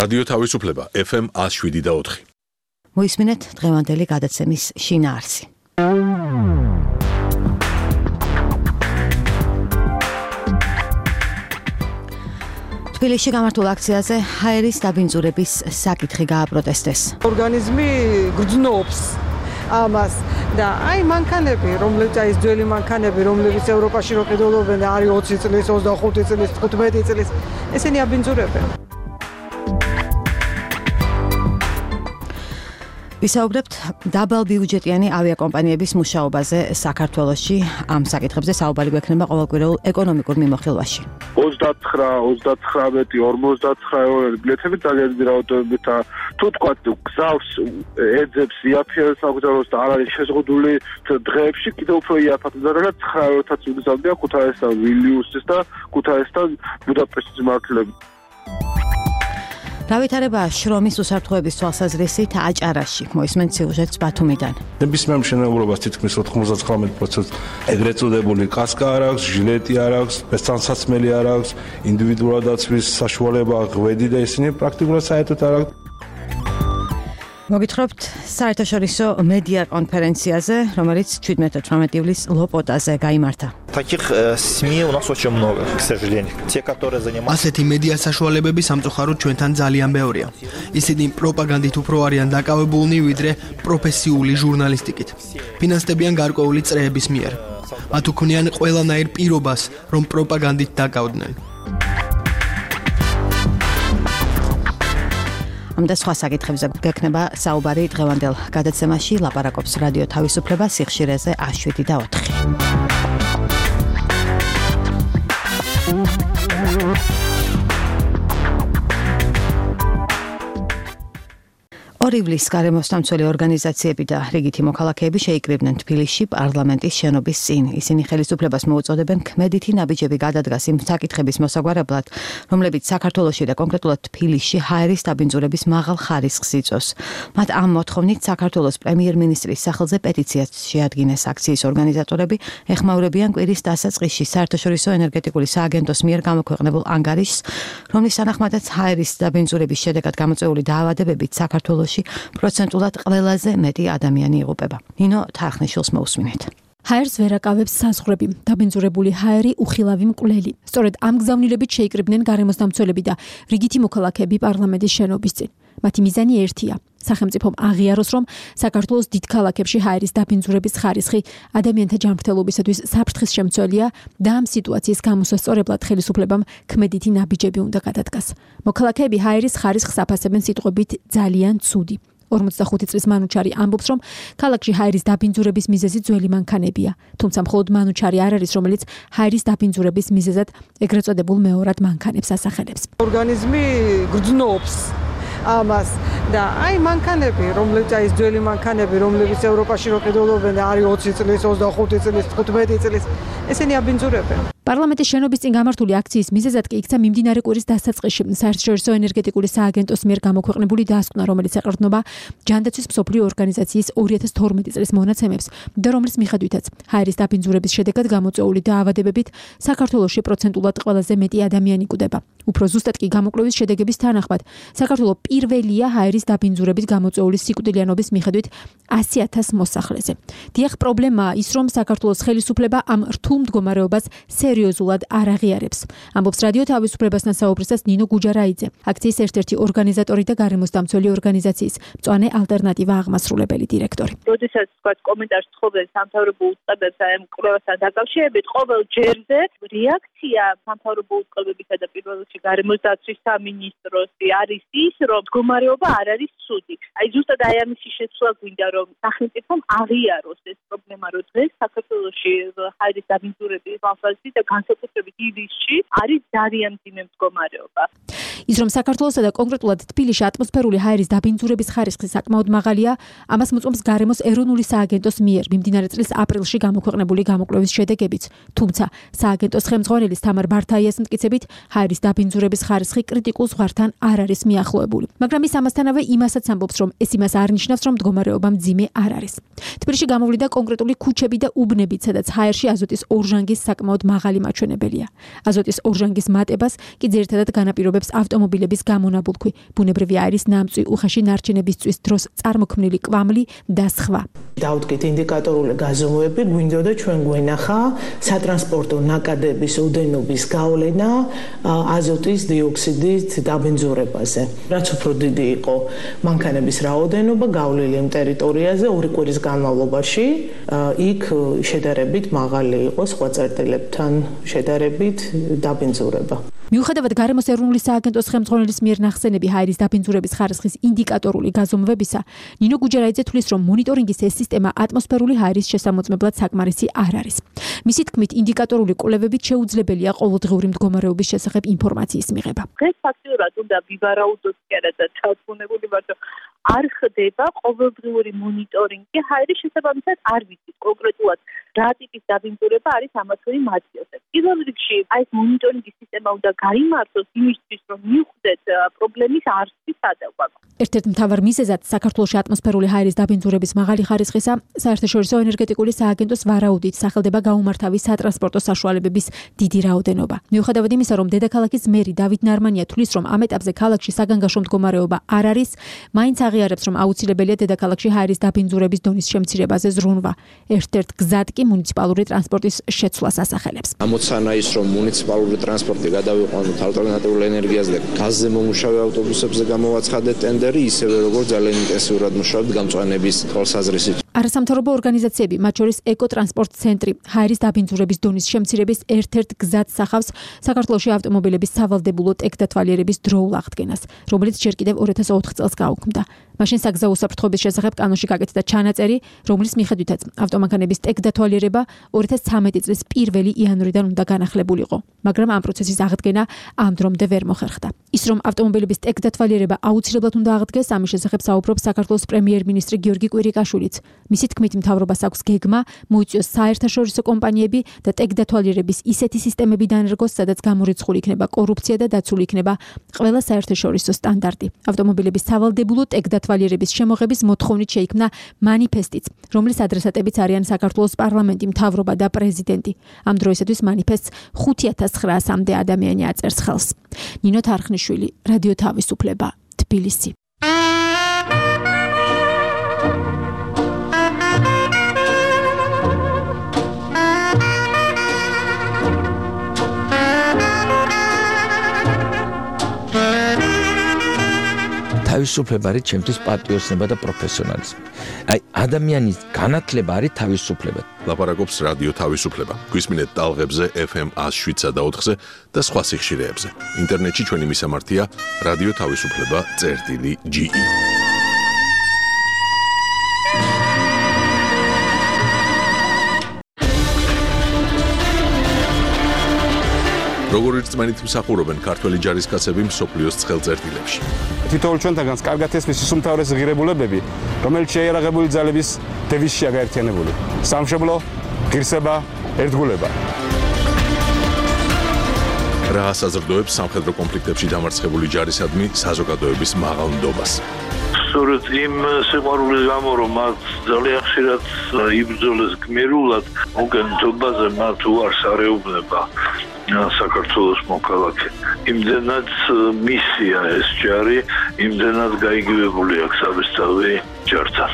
რადიო თავისუფლება FM 107.4. მოისმინეთ დღევანდელი გადაცემის შინაარსი. თბილისში გამართულ აქციაზე ჰაერის დაბინძურების საკითხი გააპროტესტეს. ორგანიზმი გრძნობს ამას და მანქანები, რომლებიც ეს ძველი მანქანები, რომლებიც ევროპაში რო ყიდულობენ, არის 20 წლის, 25 წლის, 15 წლის, ესენი აბინძურებენ. ვისაუბრებთ დაბალბიუჯეტიანი ავიაკომპანიების მუშაობაზე საქართველოში. ამ საკითხებზე საუბარი გვექნება ყოველკვირეულ ეკონომიკურ მიმოხილვაში. 29, 49 ბილეთები ძალიან დიდი რაოდენობით და თუ თქვა გზავს ეძებს იაფიანს აგზავნოს და არ არის შეზღუდული დღეებში კიდევ უფრო იაფათდა და 9-ით უგზავნა ქუთაისთან ვილნიუსის და ქუთაისთან ბუდაპეშტის მართლები. გავითარება შრომის უსაფრთხოების თვალსაზრისით აჭარაში. მოისმენთ სიუჟეტს ბათუმიდან. ნებისმიერ მშენებლობას თითქმის 99% ეგრეთ წოდებული კასკა არ აქვს, ჟილეტი არ აქვს, პესტანსაცმელი არ აქვს, ინდივიდუალური დაცვის საშუალება ღვედი და ისინი პრაქტიკულად საერთოდ არ აქვს. მოგითხრობთ საერთაშორისო მედია კონფერენციაზე, რომელიც 17-18 ივლისს ლოპოტაზე გაიმართა. Таких СМИ у нас очень много, к сожалению. Те, которые занимаются ასეთი მედია საშუალებები სამწუხაროდ ჩვენთან ძალიან ბევრია. ისინი პროპაგანდით უფრო არიან დაკავებულნი, ვიდრე პროფესიული ჟურნალისტიკით. ფინანსდებიან გარკვეული წრეების მიერ. მათ უქმნიან ყველანაირ პირობას, რომ პროპაგანდით დაკავდნენ. ამ და სხვა საკითხებზე გექნება საუბარი დღევანდელ გადაცემაში. ლაპარაკობს რადიო თავისუფლება სიხშირეზე 7 და 4. ივლისს გარემოსდამცველი ორგანიზაციები და რიგითი მოქალაქეები შეიკრიბნენ თბილისში პარლამენტის შენობის წინ. ისინი ხელისუფლებას მოუწოდებენ ქმედითი ნაბიჯები გადადგას იმ საკითხების მოსაგვარებლად, რომლებიც საქართველოში და კონკრეტულად თბილისში ჰაერის დაბინძურების მაღალ ხარისხს იწვევს. მათ ამ მოთხოვნით საქართველოს პრემიერ-მინისტრის სახელზე პეტიციას შეადგინეს. აქციის ორგანიზატორები ეხმაურებიან კვირის დასაწყისში საერთაშორისო ენერგეტიკული სააგენტოს მიერ გამოქვეყნებულ ანგარიშს, რომლის თანახმადაც ჰაერის დაბინძურების შედეგად გამოწვეული დაავადებებით საქართველოში პროცენტულად ყველაზე მეტი ადამიანი იღუპება. ნინო თარხნიშვილს მოусმინეთ. ჰაერს ვერაკავებს საზღვრები, დაბინძურებული ჰაერი უხილავი მკვლელი. სწორედ ამ გზავნილებით შეიკრიბნენ გარემოსდამცველები და რიგითი მოქალაქეები პარლამენტის შენობის წინ. მათი მიზანი ერთია: სახელმწიფომ აღიაროს, რომ საქართველოს დიდ ქალაქებში ჰაერის დაბინძურების ხარისხი ადამიანთა ჯანმრთელობისათვის საფრთხის შემცველია და ამ სიტუაციის გამოსასწორებლად ხელისუფლებამ ქმედითი ნაბიჯები უნდა გადადგას. მოქალაქეები ჰაერის ხარისხს აფასებენ სიტყვებით ძალიან ცუდი. 45 წლის მანუჩარი ამბობს, რომ ქალაქში ჰაერის დაბინძურების მიზეზი ძველი მანქანებია. თუმცა მხოლოდ მანუჩარი არ არის, რომელიც ჰაერის დაბინძურების მიზეზად ეგრეთ წოდებულ მეორად მანქანებს ასახელებს. ორგანიზმი გრძნობს ამას და მანქანები, რომლებიც ეს ძველი მანქანები, რომლებიც ევროპაში რო ყიდულობენ, არის 20 წლის, 25 წლის, 15 წლის, ესენი აბინძურებენ. პარლამენტის შენობის წინ გამართული აქციის მიზეზად კი იქცა მიმდინარე კვირის დასაწყისში საერთაშორისო ენერგეტიკული სააგენტოს მიერ გამოქვეყნებული დასკვნა, რომელიც ეყრდნობა ჯანდაცვის მსოფლიო ორგანიზაციის 2012 წლის მონაცემებს და რომლის მიხედვითაც ჰაერის დაბინძურების შედეგად გამოწვეული დაავადებებით საქართველოში პროცენტულად ყველაზე მეტი ადამიანი კვდება. უფრო ზუსტად კი გამოკვლევის შედეგების თანახმად საქართველო პირველია ჰაერის დაბინძურებით გამოწვეული სიკვდილიანობის მიხედვით 100,000 მოსახლეზე. დიახ, პრობლემაა ის, რომ საქართველოს ხელისუფლება ამ რთულ მდგომარეობას სერიოზულად არ აღიარებს. ამბობს რადიო თავისუფლებასთან საუბრისას ნინო გუჯარაიძე, აქციის ერთ-ერთი ორგანიზატორი და გარემოსდამცველი ორგანიზაციის მწვანე ალტერნატივა აღმასრულებელი დირექტორი. როდესაც თქვა კომენტარს თხოვენ სამთავრობო უწყებებს ამ კვლევასთან დაკავშირებით, ყოველ ჯერზე რეაქცია სამთავრობო უწყებებისა და პირველ რიგში გარემოსდაცვის სამინისტროს არის ის, რომ მდგომარეობა არ არის ცუდი. ზუსტად ამისი შეცვლა გვინდა, რომ სახელმწიფომ აღიაროს ეს პრობლემა, რომ დღეს საქართველოში ჰაერის დაბინძურების მასალაში და განსაკუთრებით ივლისში არის ძალიან მძიმე მდგომარეობა. ის რომ საქართველოსა და კონკრეტულად თბილისში ატმოსფერული ჰაერის დაბინძურების ხარისხი საკმაოდ მაღალია, ამას მოწმობს გარემოს ეროვნული სააგენტოს მიერ მიმდინარე წლის აპრილში გამოქვეყნებული გამოკვლევის შედეგებიც. თუმცა სააგენტოს ხელმძღვანელის თამარ ბართაიას მტკიცებით, ჰაერის დაბინძურების ხარისხი კრიტიკულ ზღვართან არ არის მიახლოებული. მაგრამ ის ამასთანავე იმასაც ამბობს, რომ ეს იმას არ ნიშნავს, რომ მდგომარეობა მძიმე არ არის. თბილისში გამოვლინდა კონკრეტული ქუჩები და უბნებიც, სადაც ჰაერში აზოტის ორჟანგის საკმაოდ მაღალი მაღალი მაჩვენებელია. აზოტის ორჟანგის მატებას კი ძირითადად განაპირობებს ავტომობილების გამონაბულქვი, ბუნებრივი აირის ნამწვი, უხეში ნარჩენებისთვის დროს წარმოქმნილი კვამლი და სხვა. დავდგეთ ინდიკატორული გაზომვები, გვინდოდა ჩვენ გვენახა სატრანსპორტო ნაკადების ოდენობის გავლენა აზოტის დიოქსიდის დაბინძურებაზე. რაც უფრო დიდი იყო მანქანების რაოდენობა გავლილი იმ ტერიტორიაზე 2 კვირის განმავლობაში, იქ შედარებით მაღალი იყო სხვა წერტილებთან შედარებით დაბინძურება. მიუხედავად გარემოს ეროვნული სააგენტოს ხელმძღვანელის მიერ ნახსენები ჰაერის დაბინძურების ხარისხის ინდიკატორული გაზომვებისა, ნინო გუჯარაიძე თვლის, რომ მონიტორინგის ეს სისტემა ატმოსფერული ჰაერის შესამოწმებლად საკმარისი არ არის. მისი თქმით, ინდიკატორული კვლევებით შეუძლებელია ყოველდღიური მდგომარეობის შესახებ ინფორმაციის მიღება. დღეს ფაქტიურად უნდა ვივარაუდოთ კი არა და ჩართულებული ვარ, რომ არ ხდება ყოველდღიური მონიტორინგი ჰაერის შესაბამისად არ ვიცით კონკრეტულად რა ტიპის დაბინძურება არის ამა თუ იმ ადგილზე. პირველ რიგში ეს მონიტორინგის სისტემა უნდა გაიმართოს იმისთვის, რომ მივხვდეთ პრობლემის არსის სადავაკო. ერთ-ერთ მთავარ მიზეზად საქართველოში ატმოსფერული ჰაერის დაბინძურების მაღალი ხარისხისა საერთაშორისო ენერგეტიკული სააგენტოს ვარაუდით სახელდება გაუმართავი სატრანსპორტო საშუალებების დიდი რაოდენობა. მიუხედავად იმისა, რომ დედაქალაქის მერი დავით ნარმანია თვლის, რომ ამ ეტაპზე ქალაქში საგანგაშო მდგომარეობა არ არის, მაინც აღიარებს, რომ აუცილებელია დედაქალაქში ჰაერის დაბინძურების დონის შემცირებაზე ზრუნვა. ერთ-ერთ გზად კი მუნიციპალური ტრანსპორტის შეცვლას ასახელებს. ამოცანა ის, რომ მუნიციპალური ტრანსპორტი გადავიყვანოთ ალტერნატიულ ენერგიაზე და გაზზე მომუშავე ავტობუსებზე გამოვაცხადეთ ტენდერი, ისევე როგორც ძალიან ინტენსიურად მუშაობთ გამწვანების თვალსაზრისით. არასამთავრობო ორგანიზაციები, მათ შორის ეკოტრანსპორტ ცენტრი, ჰაერის დაბინძურების დონის შემცირების ერთ-ერთ გზად სახავს საქართველოში ავტომობილების სავალდებულო ტექდათვალიერების დროულ აღდგენას, რომელიც ჯერ კიდევ 2004 წელს გაუქმდა. მაშინ საგზაო უსაფრთხოების შესახებ კანონში გაკეთდა ჩანაწერი, რომლის მიხედვითაც ავტომანქანების ტექდათვალიერება 2013 წლის 1 იანვრიდან უნდა განახლებულიყო, მაგრამ ამ პროცესის აღდგენა ამ დრომდე ვერ მოხერხდა. ის, რომ ავტომობილების ტექდათვალიერება აუცილებლად უნდა აღდგეს, ამის შესახებ საუბრობს საქართველოს პრემიერ-მინისტრი გიორგი კვირიკაშვილიც. მისი თქმით, მთავრობას აქვს გეგმა მოიწვიოს საერთაშორისო კომპანიები და ტექდათვალიერების ისეთი სისტემები დანერგოს, სადაც გამორიცხული იქნება კორუფცია და დაცული იქნება ყველა საერთაშორისო სტანდარტი. ავტომობილების სავალდებულო ტექდათვალიერების შემოღების მოთხოვნით შეიქმნა მანიფესტიც, რომლის ადრესატებიც არიან საქართველოს პარლამენტი, მთავრობა და პრეზიდენტი. ამ დროისათვის მანიფესტს 5900-მდე ადამიანი აწერს ხელს. ნინო თარხნიშვილი, რადიო თავისუფლება, თბილისი. თავისუფლება არის ჩემთვის პატრიოტიზმი და პროფესიონალიზმი. აი ადამიანის განათლება არის თავისუფლება. ლაპარაკობს რადიო თავისუფლება. გვისმინეთ ტალღებზე FM 107.4-ზე და სხვა სიხშირეებზე. ინტერნეტში ჩვენი მისამართია რადიო თავისუფლება.ge. როგორ ერთმანეთ მსახურობენ ქართველი ჯარისკაცები მსოფლიოს ცხელწერტილებში. თითოეულ ჩვენთაგანს კარგად ესმის ის უმთავრესი ღირებულებები, რომელიც შეიარაღებული ძალების დევიზშია გაერთიანებული. სამშობლო, ღირსება, ერთგულება. რა საზრდოებს სამხედრო კონფლიქტებში დამარცხებული ჯარისადმი საზოგადოების მაღალ ნდობას. სწორედ იმ სიყვარულის გამო, რომ მათ ძალიან ხშირად იბრძოლეს გმირულად, მოგენთობაზე მათ უარს არეუბნება საქართველოს მოქალაქე. იმდენად მისია ეს ჯარი, იმდენად გაიგივებული აქვს საბესწავლი ჯართან.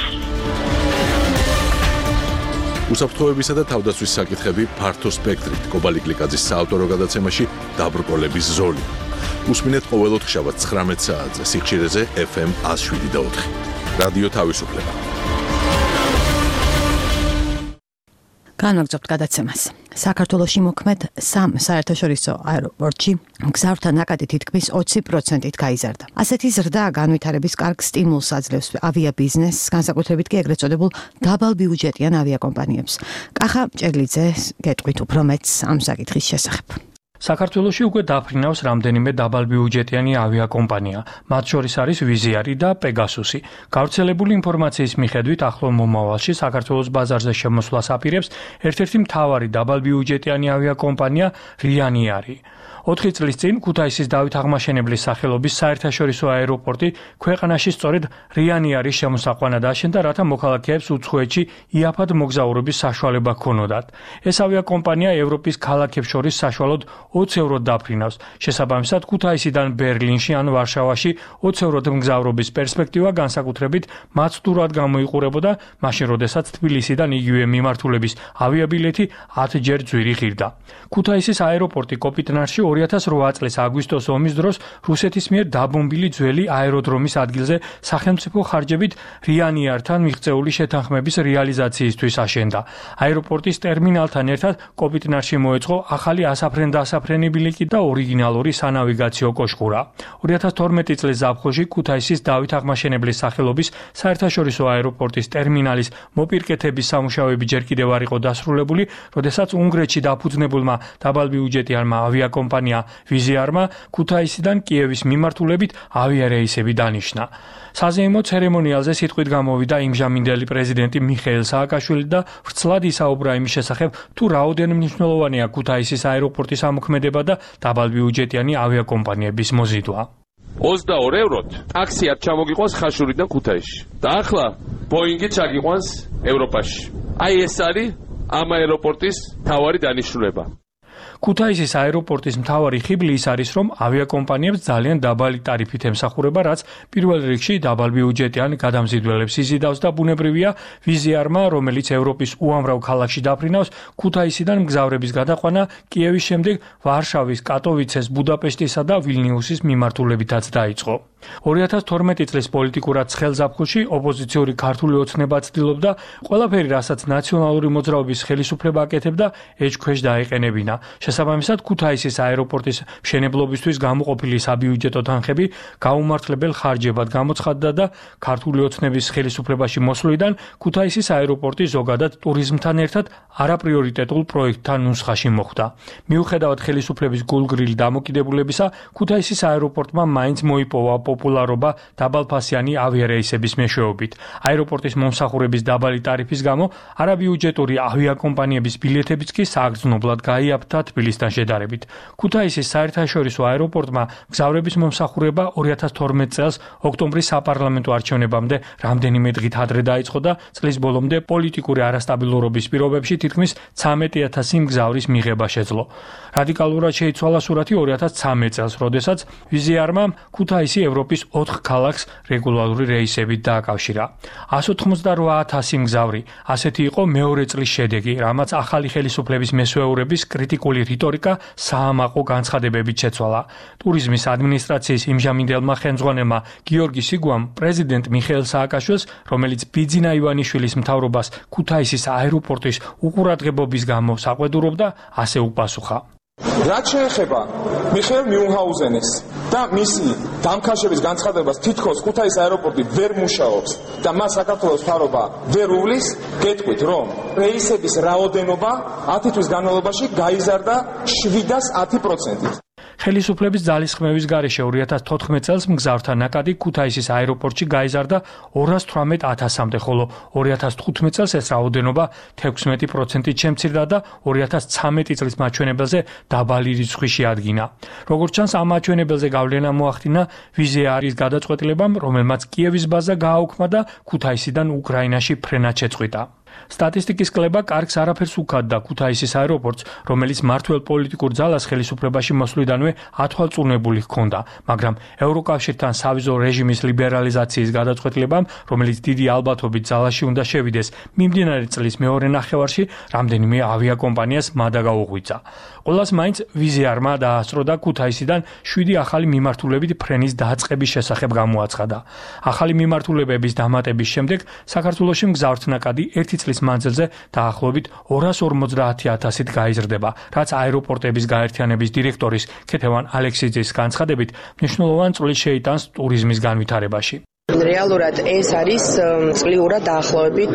უსაფრთხოებისა და თავდაცვის საკითხები ფართო სპექტრით. კობალი გლიკაძის საავტორო გადაცემაში დაბრკოლების ზოლი. უსმინეთ ყოველ ოთხშაბათს 19 საათზე სიხშირეზე FM 107.4. რადიო თავისუფლება. განვაგრძობთ გადაცემას. საქართველოში მოქმედ სამ საერთაშორისო აეროპორტში მგზავრთა ნაკადი თითქმის 20%-ით გაიზარდა. ასეთი ზრდა განვითარების კარგ სტიმულს აძლევს ავიაბიზნესს, განსაკუთრებით კი ეგრეთ წოდებულ დაბალბიუჯეტიან ავიაკომპანიებს. კახა ჭერლიძე გეტყვით უფრო მეტს ამ საკითხის შესახებ. საქართველოში უკვე დაფრინავს რამდენიმე დაბალბიუჯეტიანი ავიაკომპანია, მათ შორის არის ვიზიარი და პეგასუსი. გავრცელებული ინფორმაციის მიხედვით, ახლო მომავალში საქართველოს ბაზარზე შემოსვლას აპირებს ერთ-ერთი მთავარი დაბალბიუჯეტიანი ავიაკომპანია რიანიარი. 4 წლის წინ ქუთაისის დავით აღმაშენებლის სახელობის საერთაშორისო აეროპორტი ქვეყანაში სწორედ რიანიარის შემოსაყვანად აშენდა, რათა მოქალაქეებს უცხოეთში იაფად მოგზაურობის საშუალება ჰქონოდათ. ეს ავიაკომპანია ევროპის ქალაქებს შორის საშუალოდ 20 ევროდ დაფრინავს. შესაბამისად, ქუთაისიდან ბერლინში ან ვარშავაში 20 ევროდ მგზავრობის პერსპექტივა განსაკუთრებით მაცდურად გამოიყურებოდა, მაშინ როდესაც თბილისიდან იგივე მიმართულების ავიაბილეთი 10 ჯერ ძვირი ღირდა. ქუთაისის აეროპორტი კოპიტნარში 2008 წლის აგვისტოს ომის დროს რუსეთის მიერ დაბომბილი ძველი აეროდრომის ადგილზე სახელმწიფო ხარჯებით რიანიართან მიღწეული შეთანხმების რეალიზაციისთვის აშენდა. აეროპორტის ტერმინალთან ერთად კოპიტნარში მოეწყო ახალი ასაფრენ-დასაფრენი ბილიკი და ორიგინალური სანავიგაციო კოშკურა. 2012 წლის ზაფხულში ქუთაისის დავით აღმაშენებლის სახელობის საერთაშორისო აეროპორტის ტერმინალის მოპირკეთების სამუშაოები ჯერ კიდევ არ იყო დასრულებული, როდესაც უნგრეთში დაფუძნებულმა დაბალბიუჯეტიანმა ავიაკომპანიამ ვიზიარმა ქუთაისიდან კიევის მიმართულებით ავიარეისები დანიშნა. საზეიმო ცერემონიალზე სიტყვით გამოვიდა იმჟამინდელი პრეზიდენტი მიხეილ სააკაშვილი და ვრცლად ისაუბრა იმის შესახებ, თუ რაოდენ მნიშვნელოვანია ქუთაისის აეროპორტის ამოქმედება და დაბალბიუჯეტიანი ავიაკომპანიების მოზიდვა. 22 ევროთ ტაქსი არ ჩამოგიყვანს ხაშურიდან ქუთაისში და ახლა ბოინგი ჩაგიყვანს ევროპაში. აი ეს არის ამ აეროპორტის მთავარი დანიშნულება. ქუთაისის აეროპორტის მთავარი ხიბლი ის არის, რომ ავიაკომპანიებს ძალიან დაბალი ტარიფით ემსახურება, რაც პირველ რიგში დაბალბიუჯეტიან გადამზიდველებს იზიდავს და ბუნებრივია ვიზიარმა, რომელიც ევროპის უამრავ ქალაქში დაფრინავს, ქუთაისიდან მგზავრების გადაყვანა კიევის შემდეგ ვარშავის, კატოვიცეს, ბუდაპეშტისა და ვილნიუსის მიმართულებითაც დაიწყო. 2012 წლის პოლიტიკურად ცხელ ზაფხულში ოპოზიციური ქართული ოცნება ცდილობდა ყველაფერი, რასაც ნაციონალური მოძრაობის ხელისუფლება აკეთებდა, ეჭქვეშ დაეყენებინა. შესაბამისად, ქუთაისის აეროპორტის მშენებლობისთვის გამოყოფილი საბიუჯეტო თანხები გაუმართლებელ ხარჯებად გამოცხადდა და ქართული ოცნების ხელისუფლებაში მოსვლიდან ქუთაისის აეროპორტი ზოგადად ტურიზმთან ერთად არაპრიორიტეტულ პროექტთან ნუსხაში მოხვდა. მიუხედავად ხელისუფლების გულგრილი დამოკიდებულებისა, ქუთაისის აეროპორტმა მაინც მოიპოვა პოპულარობა დაბალფასიანი ავიარეისების მეშვეობით. აეროპორტის მომსახურების დაბალი ტარიფის გამო არაბიუჯეტური ავიაკომპანიების ბილეთებიც კი საგრძნობლად გაიაფთა თბილისთან შედარებით. ქუთაისის საერთაშორისო აეროპორტმა მგზავრების მომსახურება 2012 წელს ოქტომბრის საპარლამენტო არჩევნებამდე რამდენიმე დღით ადრე დაიწყო და წლის ბოლომდე პოლიტიკური არასტაბილურობის პირობებში თითქმის 13,000 მგზავრის მიღება შეძლო. რადიკალურად შეიცვალა სურათი 2013 წელს, როდესაც ვიზიარმა ქუთაისი ევროპის 4 ქალაქს რეგულარული რეისებით დააკავშირა. 188,000 მგზავრი. ასეთი იყო მეორე წლის შედეგი, რამაც ახალი ხელისუფლების მესვეურების კრიტიკული რიტორიკა საამაყო განცხადებებით შეცვალა. ტურიზმის ადმინისტრაციის იმჟამინდელმა ხელმძღვანელმა გიორგი სიგუამ პრეზიდენტ მიხეილ სააკაშვილს, რომელიც ბიძინა ივანიშვილის მთავრობას ქუთაისის აეროპორტის უყურადღებობის გამო საყვედურობდა, ასე უპასუხა. რაც შეეხება მიხეილ მიუნჰაუზენის და მისი დამქაშების განცხადებას, თითქოს ქუთაისის აეროპორტი ვერ მუშაობს და მას საქართველოს მთავრობა ვერ უვლის, გეტყვით, რომ რეისების რაოდენობა 10 თვის განმავლობაში გაიზარდა 710%-ით. ხელისუფლების ძალისხმევის გარეშე 2014 წელს მგზავრთა ნაკადი ქუთაისის აეროპორტში გაიზარდა 218,000-მდე, ხოლო 2015 წელს ეს რაოდენობა 16%-ით შემცირდა და 2013 წლის მაჩვენებელზე დაბალი რიცხვი შეადგინა. როგორც ჩანს, ამ მაჩვენებელზე გავლენა მოახდინა ვიზიარის გადაწყვეტილებამ, რომელმაც კიევის ბაზა გააუქმა და ქუთაისიდან უკრაინაში ფრენად შეწყვიტა. სტატისტიკის კლება კარგს არაფერს უქადდა ქუთაისის აეროპორტს, რომელიც მართველ პოლიტიკურ ძალას ხელისუფლებაში მოსვლიდანვე ათვალწურნებული ჰქონდა, მაგრამ ევროკავშირთან სავიზო რეჟიმის ლიბერალიზაციის გადაწყვეტილებამ, რომელიც დიდი ალბათობით ძალაში უნდა შევიდეს, მიმდინარე წლის მეორე ნახევარში რამდენიმე ავიაკომპანიას მადა გაუღვიძა. ყველას მაინც ვიზიარმა დაასწრო და ქუთაისიდან 7 ახალი მიმართულებით ფრენის დაწყების შესახებ გამოაცხადა. ახალი მიმართულებების დამატების შემდეგ საქართველოში მგზავრთნაკადი 1 წლის მანძილზე დაახლოებით 250,000-ით გაიზრდება, რაც აეროპორტების გაერთიანების დირექტორის ქეთევან ალექსიძის განცხადებით მნიშვნელოვან წვლილს შეიტანს ტურიზმის განვითარებაში. რეალურად ეს არის წლიურად დაახლოებით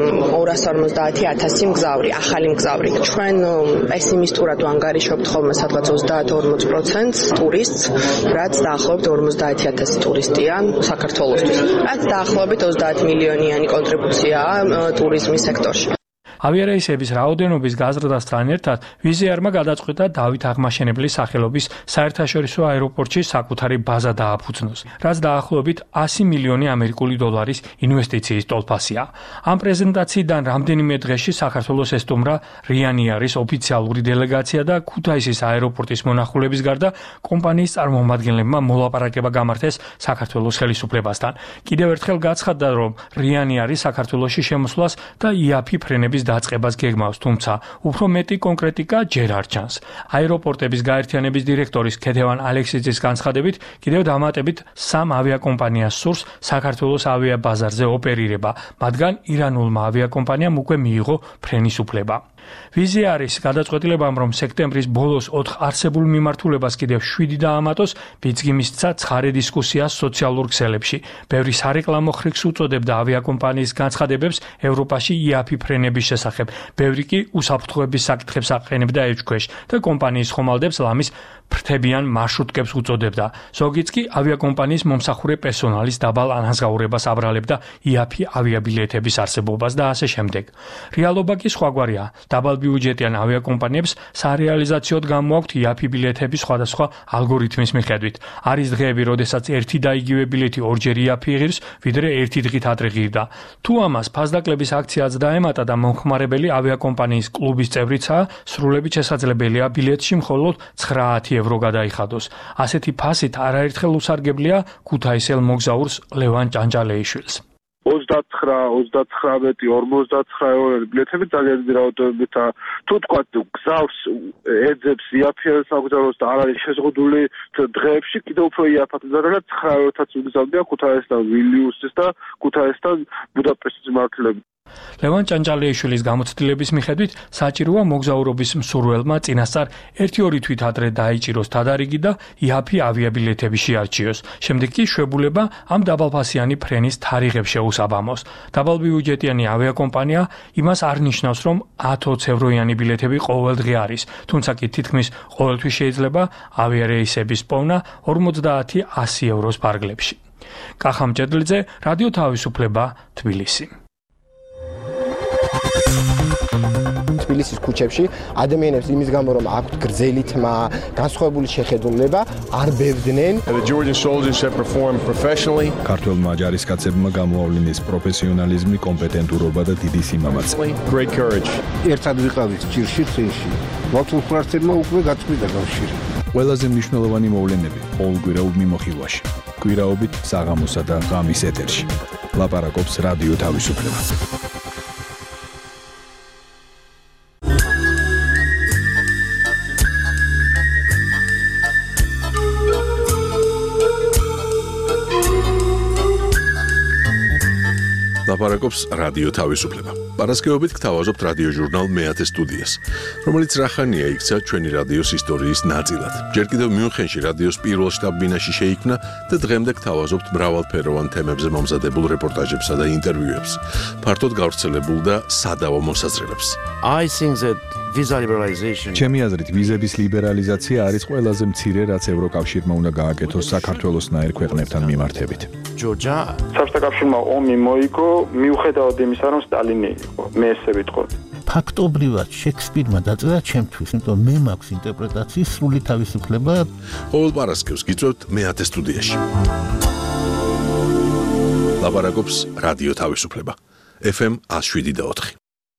250,000 მგზავრი, ახალი მგზავრი. ჩვენ პესიმისტურად ვანგარიშობთ ხოლმე სადღაც 30-40% ტურისტს, რაც დაახლოებით 50,000 ტურისტია საქართველოსთვის. რაც დაახლოებით 30 მილიონიანი კონტრიბუციაა ტურიზმის სექტორში. ავიარეისების რაოდენობის გაზრდასთან ერთად ვიზიარმა გადაწყვიტა დავით აღმაშენებლის სახელობის საერთაშორისო აეროპორტში საკუთარი ბაზა დააფუძნოს, რაც დაახლოებით 100 მილიონი ამერიკული დოლარის ინვესტიციის ტოლფასია. ამ პრეზენტაციიდან რამდენიმე დღეში საქართველოს ესტუმრა რიანიარის ოფიციალური დელეგაცია და ქუთაისის აეროპორტის მონახულების გარდა კომპანიის წარმომადგენლებმა მოლაპარაკება გამართეს საქართველოს ხელისუფლებასთან. კიდევ ერთხელ გაცხადდა, რომ რიანიარი საქართველოში შემოსვლას და იაფი ფრენების დაწყებას გეგმავს, თუმცა უფრო მეტი კონკრეტიკა ჯერ არ ჩანს. აეროპორტების გაერთიანების დირექტორის ქეთევან ალექსიძის განცხადებით, კიდევ დამატებით 3 ავიაკომპანიას სურს საქართველოს ავიაბაზარზე ოპერირება, მათგან ირანულმა ავიაკომპანიამ უკვე მიიღო ფრენის უფლება. ვიზიარის გადაწყვეტილებამ, რომ სექტემბრის ბოლოს 4 არსებულ მიმართულებას კიდევ 7 დაამატოს, ბიძგი მისცა ცხარე დისკუსიას სოციალურ ქსელებში. ბევრი სარეკლამო ხრიქს უწოდებდა ავიაკომპანიის განცხადებებს ევროპაში იაფი ფრენების შესახებ. ბევრი კი უსაფრთხოების საკითხებს აყენებდა ეჭქვეშ და კომპანიის ხომალდებს ლამის ფრთებიან მარშრუტკებს უწოდებდა. ზოგიც კი ავიაკომპანიის მომსახურე პერსონალის დაბალ ანაზღაურებას აბრალებდა იაფი ავიაბილეთების არსებობას და ასე შემდეგ. რეალობა კი სხვაგვარია. დაბალბიუჯეტიან ავიაკომპანიებს სარეალიზაციოდ გამოაქვთ იაფი ბილეთების სხვადასხვა ალგორითმის მიხედვით. არის დღეები, როდესაც ერთი და იგივე ბილეთი ორჯერ იაფი იღებს, ვიდრე ერთი დღით ადრე ღირდა. თუ ამას ფასდაკლების აქციაც დაემატა და მომხმარებელი ავიაკომპანიის კლუბის წევრიცაა, სრულებით შესაძლებელია ბილეთში მხოლოდ 9 ევრო გადაიხადოს. ასეთი ფასით არაერთხელ უსარგებლია ქუთაისელ მოგზაურს ლევან ჭანჭალეიშვილს. 29, 49 ევროები ბილეთები ძალიან დიდი რაოდენობით და თუ თქვა გზავს ეძებს იაფიან სამგზავროს და არ არის შეზღუდული დღეებში კიდევ უფრო იაფად ზარალა 9 ევროთაც უგზავნია ქუთაისთან ვილნიუსის და ქუთაისთან ბუდაპეშტის მიმართულებით. ლევან ჭანჭალეიშვილის გამოცდილების მიხედვით საჭიროა მოგზაურობის მსურველმა წინასწარ 1-2 თვით ადრე დაიჭიროს თადარიგი და იაფი ავიაბილეთები შეარჩიოს. შემდეგ კი შვებულება ამ დაბალფასიანი ფრენის თარიღებს შეუსაბამოს. დაბალბიუჯეტიანი ავიაკომპანია იმას არ ნიშნავს, რომ 10-20 ევროიანი ბილეთები ყოველდღე არის, თუმცა კი თითქმის ყოველთვის შეიძლება ავიარეისების პოვნა 50-100 ევროს ფარგლებში. კახამ ჭედლიძე, რადიო თავისუფლება, თბილისი. თბილისის ქუჩებში ადამიანებს იმის გამო რომ აქვთ გრძელი თმა, განსხვავებული შეხედულება, არ ბევდნენ. ქართველმა ჯარისკაცებმა გამოავლინეს პროფესიონალიზმი, კომპეტენტურობა და დიდი სიმამაცე. ერთად ვიყავით ჭირში წინში. მართლმსვართებმა უკვე გაწყვიტა კავშირი. ყველაზე მნიშვნელოვანი მოვლენები ყოველკვირაულ მიმოხილვაში. კვირაობით საღამოსა და ღამის ეთერში. ლაპარაკობს რადიო თავისუფლება. ლაპარაკობს რადიო თავისუფლება. პარასკევობით გთავაზობთ რადიო ჟურნალ მეათე სტუდიას, რომელიც რახანია იქცა ჩვენი რადიოს ისტორიის ნაწილად. ჯერ კიდევ მიუნხენში რადიოს პირველ შტაბ-ბინაში შეიქმნა და დღემდე გთავაზობთ მრავალფეროვან თემებზე მომზადებულ რეპორტაჟებსა და ინტერვიუებს, ფართოდ გავრცელებულ და სადავო მოსაზრებებს. ჩემი აზრით, ვიზების ლიბერალიზაცია არის ყველაზე მცირე, რაც ევროკავშირმა უნდა გააკეთოს საქართველოსნაირ ქვეყნებთან მიმართებით. საბჭოთა კავშირმა ომი მოიგო, მიუხედავად იმისა, რომ სტალინი იყო. მე ესე ვიტყოდი. ფაქტობრივად შექსპირმა დაწერა ჩემთვის, იმიტომ მე მაქვს ინტერპრეტაციის სრული თავისუფლება. ყოველ პარასკევს გიწევთ მეათე სტუდიაში. ლაპარაკობს რადიო თავისუფლება. FM 107.4.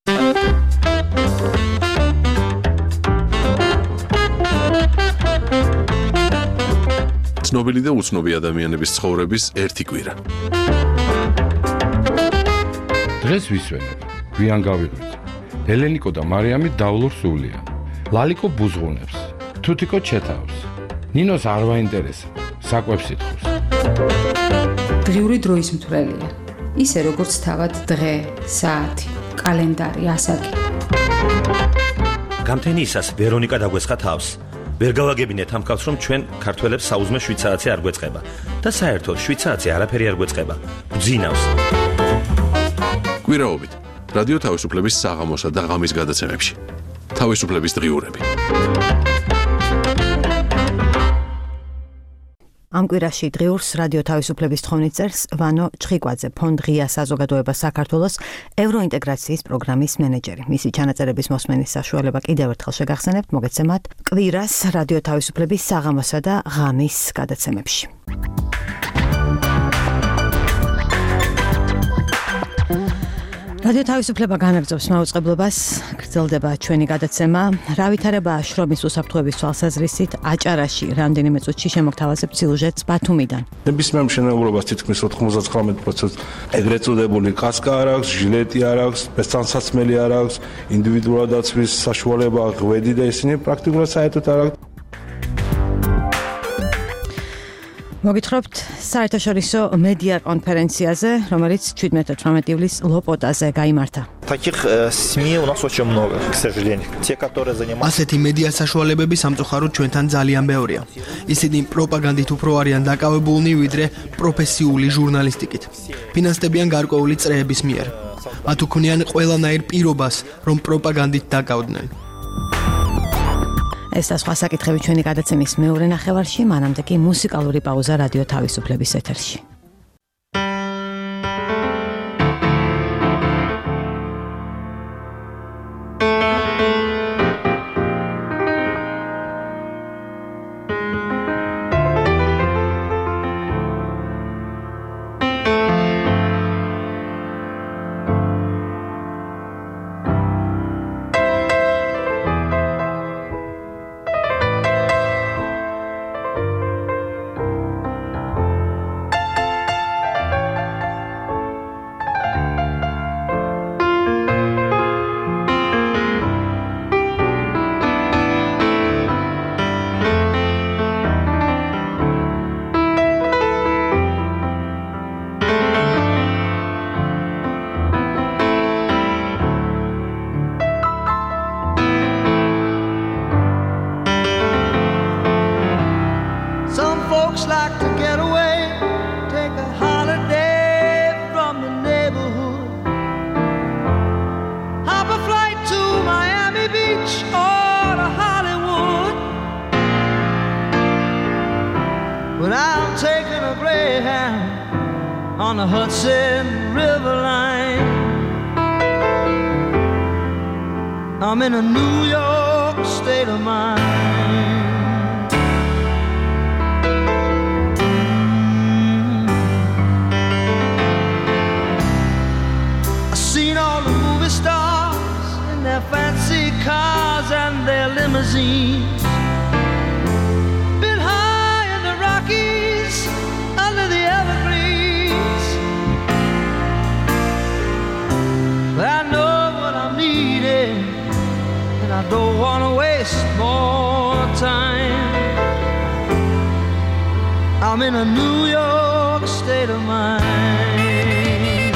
ცნობილი და უცნობი ადამიანების ცხოვრების ერთი კვირა. დღეს ვისვენებ, გვიან გავიღვიძე. ელენიკო და მარიამი დავლურ სულიან. ლალიკო ბუზღუნებს, თუთიკო ჩეთავს. ნინოს არ ვაინტერესებს, საკვებს ითხოვს. დღიური დროის მთვრელია. ისე როგორც თავად დღე, საათი, კალენდარი, ასაკი. გამთენიისას ვერონიკა დაგვესხა თავს. ვერ გავაგებინეთ ამ კაცს, რომ ჩვენ ქართველებს საუზმე 7 საათი არ გვეწყება და საერთოდ 7 საათი არაფერი არ გვეწყება. გძინავს. კვირაობით რადიო თავისუფლების საღამოსა და ღამის გადაცემებში. თავისუფლების დღიურები. ამ კვირაში დღიურს რადიო თავისუფლების თხოვნით წერს ვანო ჩხიკვაძე, ფონდ ღია საზოგადოება საქართველოს ევროინტეგრაციის პროგრამის მენეჯერი. მისი ჩანაწერების მოსმენის საშუალება კიდევ ერთხელ შეგახსენებთ, მოგეცემათ კვირას რადიო თავისუფლების საღამოსა და ღამის გადაცემებში. რადიო თავისუფლება განაგრძობს მაუწყებლობას, გრძელდება ჩვენი გადაცემა. რა ვითარებაა შრომის უსაფრთხოების თვალსაზრისით აჭარაში რამდენიმე წუთში შემოგთავაზებთ სიუჟეტს ბათუმიდან. ნებისმიერ მშენებლობას თითქმის 99% ეგრეთ წოდებული კასკა არ აქვს, ჟილეტი არ აქვს, პესტანსაცმელი არ აქვს, ინდივიდუალურად დაცვის საშუალება ღვედი და ისინი პრაქტიკულად საერთოდ არ აქვს. მოგითხრობთ საერთაშორისო მედია კონფერენციაზე, რომელიც 17-18 ივლისს ლოპოტაზე გაიმართა. Таких СМИ у нас очень много, к сожалению. Те, которые занимаются ასეთი მედია საშუალებები სამწუხაროდ ჩვენთან ძალიან ბევრია. ისინი პროპაგანდით უფრო არიან დაკავებულნი, ვიდრე პროფესიული ჟურნალისტიკით. ფინანსდებიან გარკვეული წრეების მიერ. მათ უქმნიან ყველანაირ პირობას, რომ პროპაგანდით დაკავდნენ. ეს და სხვა საკითხები ჩვენი გადაცემის მეორე ნახევარში, მანამდე კი მუსიკალური პაუზა რადიო თავისუფლების ეთერში. On the Hudson River line, I'm in a New York state of mind. I've seen all the movie stars in their fancy cars and their limousines. Been high in the Rockies under the evergreens. But I know what I'm needing, and I don't want to waste more time. I'm in a New York state of mind.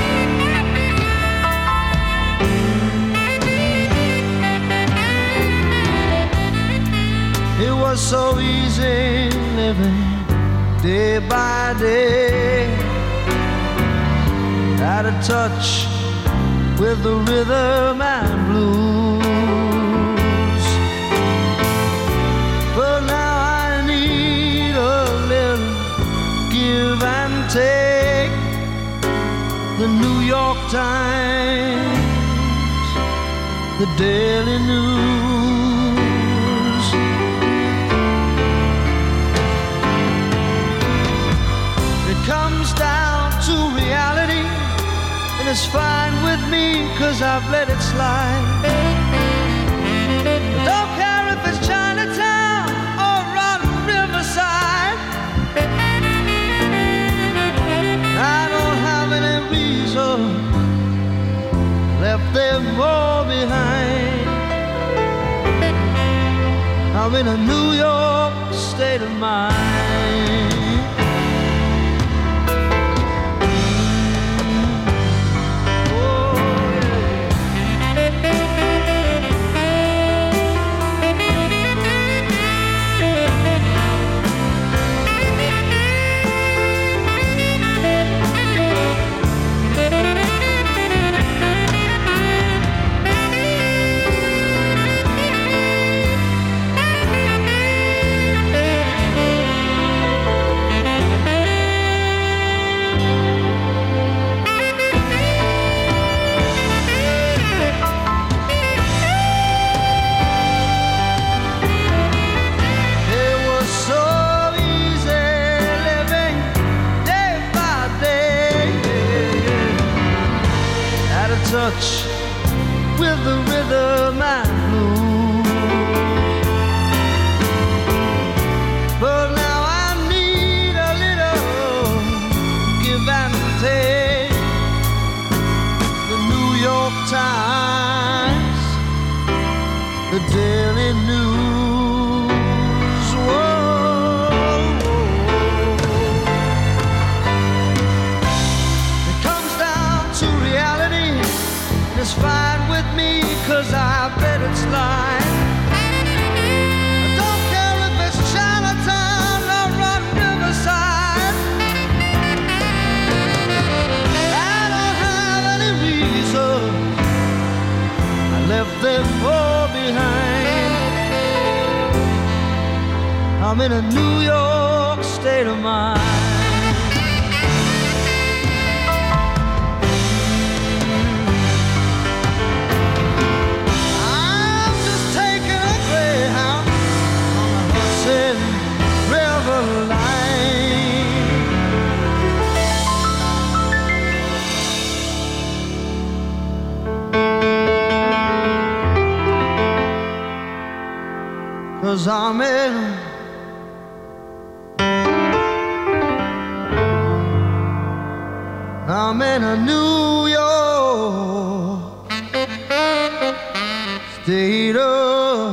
It was so easy living day by day, out of touch with the rhythm and blues. But now I need a little give and take. The New York Times, the Daily News. It comes down to reality, and it's fine with me, 'cause I've let it slide. I don't care if it's Chinatown or Rotten Riverside. I don't have any reason left them all behind. I'm in a New York state of mind. the Daily News. Whoa. It comes down to reality, and it's fine with me, 'cause I bet it's lying. I don't care if it's Chinatown or on Riverside. I don't have any reason. I left them all behind. I'm in a New York state of mind. I'm just taking a Greyhound on the Hudson River line. 'Cause I'm in a New York state of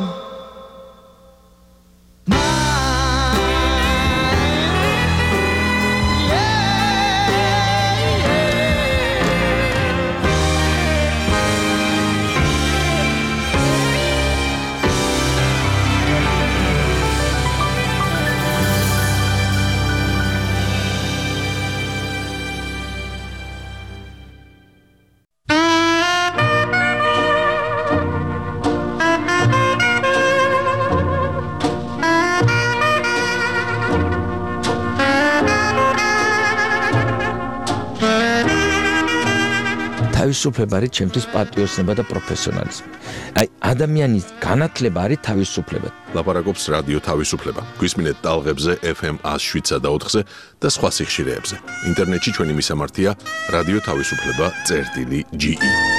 თავისუფლება არის ჩემთვის პატრიოტიზმი და პროფესიონალიზმი. აი ადამიანის განათლება არის თავისუფლება. ლაპარაკობს რადიო თავისუფლება. გვისმინეთ ტალღებზე FM 107 და 4-ზე და სხვა სიხშირეებზე. ინტერნეტში ჩვენი მისამართია რადიო თავისუფლება.ge.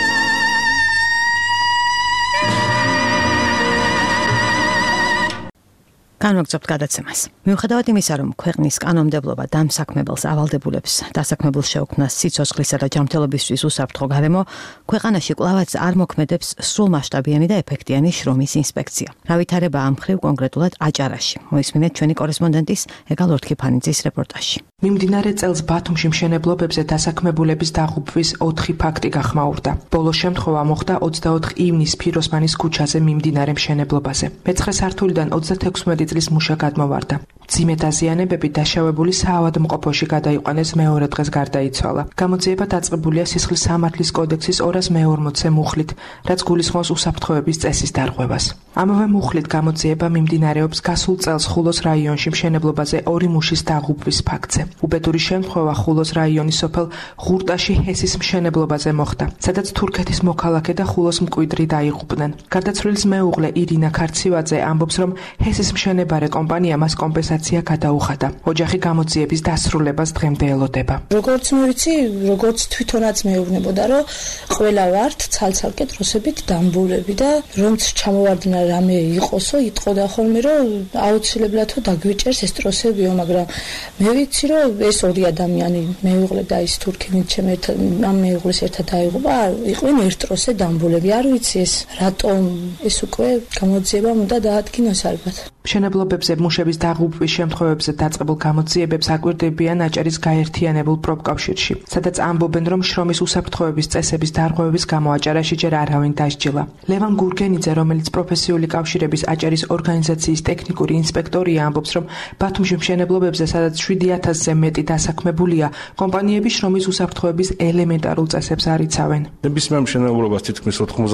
განვაგრძობთ გადაცემას. მიუხედავად იმისა, რომ ქვეყნის კანონმდებლობა დამსაქმებელს ავალდებულებს დასაქმებულ შეუქმნას სიცოცხლისა და ჯანმრთელობისთვის უსაფრთხო გარემო, ქვეყანაში კვლავაც არ მოქმედებს სრულმასშტაბიანი და ეფექტიანი შრომის ინსპექცია. რა ვითარება ამ მხრივ კონკრეტულად აჭარაში? მოისმინეთ ჩვენი კორესპონდენტის ეგალ ორთქიფანიძის რეპორტაჟი. მიმდინარე წელს ბათუმში მშენებლობებზე დასაქმებულების დაღუპვის 4 ფაქტი გახმაურდა. ბოლო შემთხვევა მოხდა 24 ივნის ფიროსმანის ქუჩაზე მიმდინარე მშენებლობაზე. მე-9 სართულიდან 36 წლის მუშა გადმოვარდა. მძიმე დაზიანებები დაშავებული საავადმყოფოში გადაიყვანეს მეორე დღეს გარდაიცვალა. გამოძიება დაწყებულია სისხლის სამართლის კოდექსის 240-ე მუხლით, რაც გულისხმობს უსაფრთხოების წესის დარღვევას. ამავე მუხლით გამოძიება მიმდინარეობს გასულ წელს ხულოს რაიონში მშენებლობაზე 2 მუშის დაღუპვის ფაქტზე. უბედური შემთხვევა ხულოს რაიონის სოფელ ღურტაში ჰესის მშენებლობაზე მოხდა, სადაც თურქეთის მოქალაქე და ხულოს მკვიდრი დაიღუპნენ. გარდაცვლილის მეუღლე ირინა ქარცივაძე ამბობს, რომ ჰესის მშენებარე კომპანია მას კომპენსაცია გადაუხადა. ოჯახი გამოძიების დასრულებას დღემდე ელოდება. როგორც მოვიცი, როგორც თვითონაც მეუბნებოდა, რომ ყველა ვართ ცალ-ცალკე დროსებით დამბულები და რომც ჩამოვარდნა რამე იყოსო, იტყოდა ხოლმე, რომ აუცილებლად დაგვიჭერს ეს დროსებიო, მაგრამ მე ვიცი, რომ ეს ორი ადამიანი, მეუღლე და ის თურქინი ჩემ ამ მეუღლის ერთად დაიღუპა, იყვნენ ერთ დროზე დამბულები. არ ვიცი ეს რატომ ეს უკვე გამოძიება უნდა დაადგინოს ალბათ. მშენებლობებზე მუშების დაღუპვის შემთხვევებზე დაწყებულ გამოძიებებს აკვირდებიან აჭარის გაერთიანებულ პროფკავშირში, სადაც ამბობენ, რომ შრომის უსაფრთხოების წესების დარღვევების გამო აჭარაში ჯერ არავინ დასჯილა. ლევან გურგენიძე, რომელიც პროფესიული კავშირების აჭარის ორგანიზაციის ტექნიკური ინსპექტორია, ამბობს, რომ ბათუმში მშენებლობებზე, სადაც 7000-ზე მეტი დასაქმებულია, კომპანიები შრომის უსაფრთხოების ელემენტარულ წესებს არ იცავენ. ნებისმიერ მშენებლობას თითქმის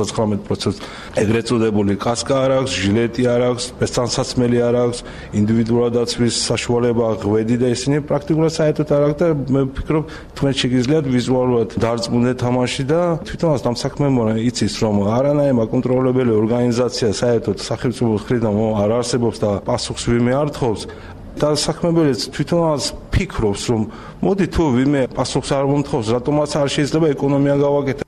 99% ეგრეთ წოდებული კასკა არ აქვს, ჟილეტი არ აქვს, პესტანსაცმელი არ აქვს, ინდივიდუალურად დაცვის საშუალება, ღვედი და ისინი პრაქტიკულად საერთოდ არ აქვს და მე ვფიქრობ, თქვენ შეგიძლიათ ვიზუალურად დარწმუნდეთ ამაში და თვითონაც დამსაქმებელმა იცის, რომ არანაირი აკონტროლებელი ორგანიზაცია საერთოდ სახელმწიფოს მხრიდან არ არსებობს და პასუხს ვიმე არ თხოვს. და საქმებელიც თვითონაც ფიქრობს, რომ მოდი თუ ვიმე პასუხს არ მომთხოვს, რატომაც არ შეიძლება ეკონომია გავაკეთო.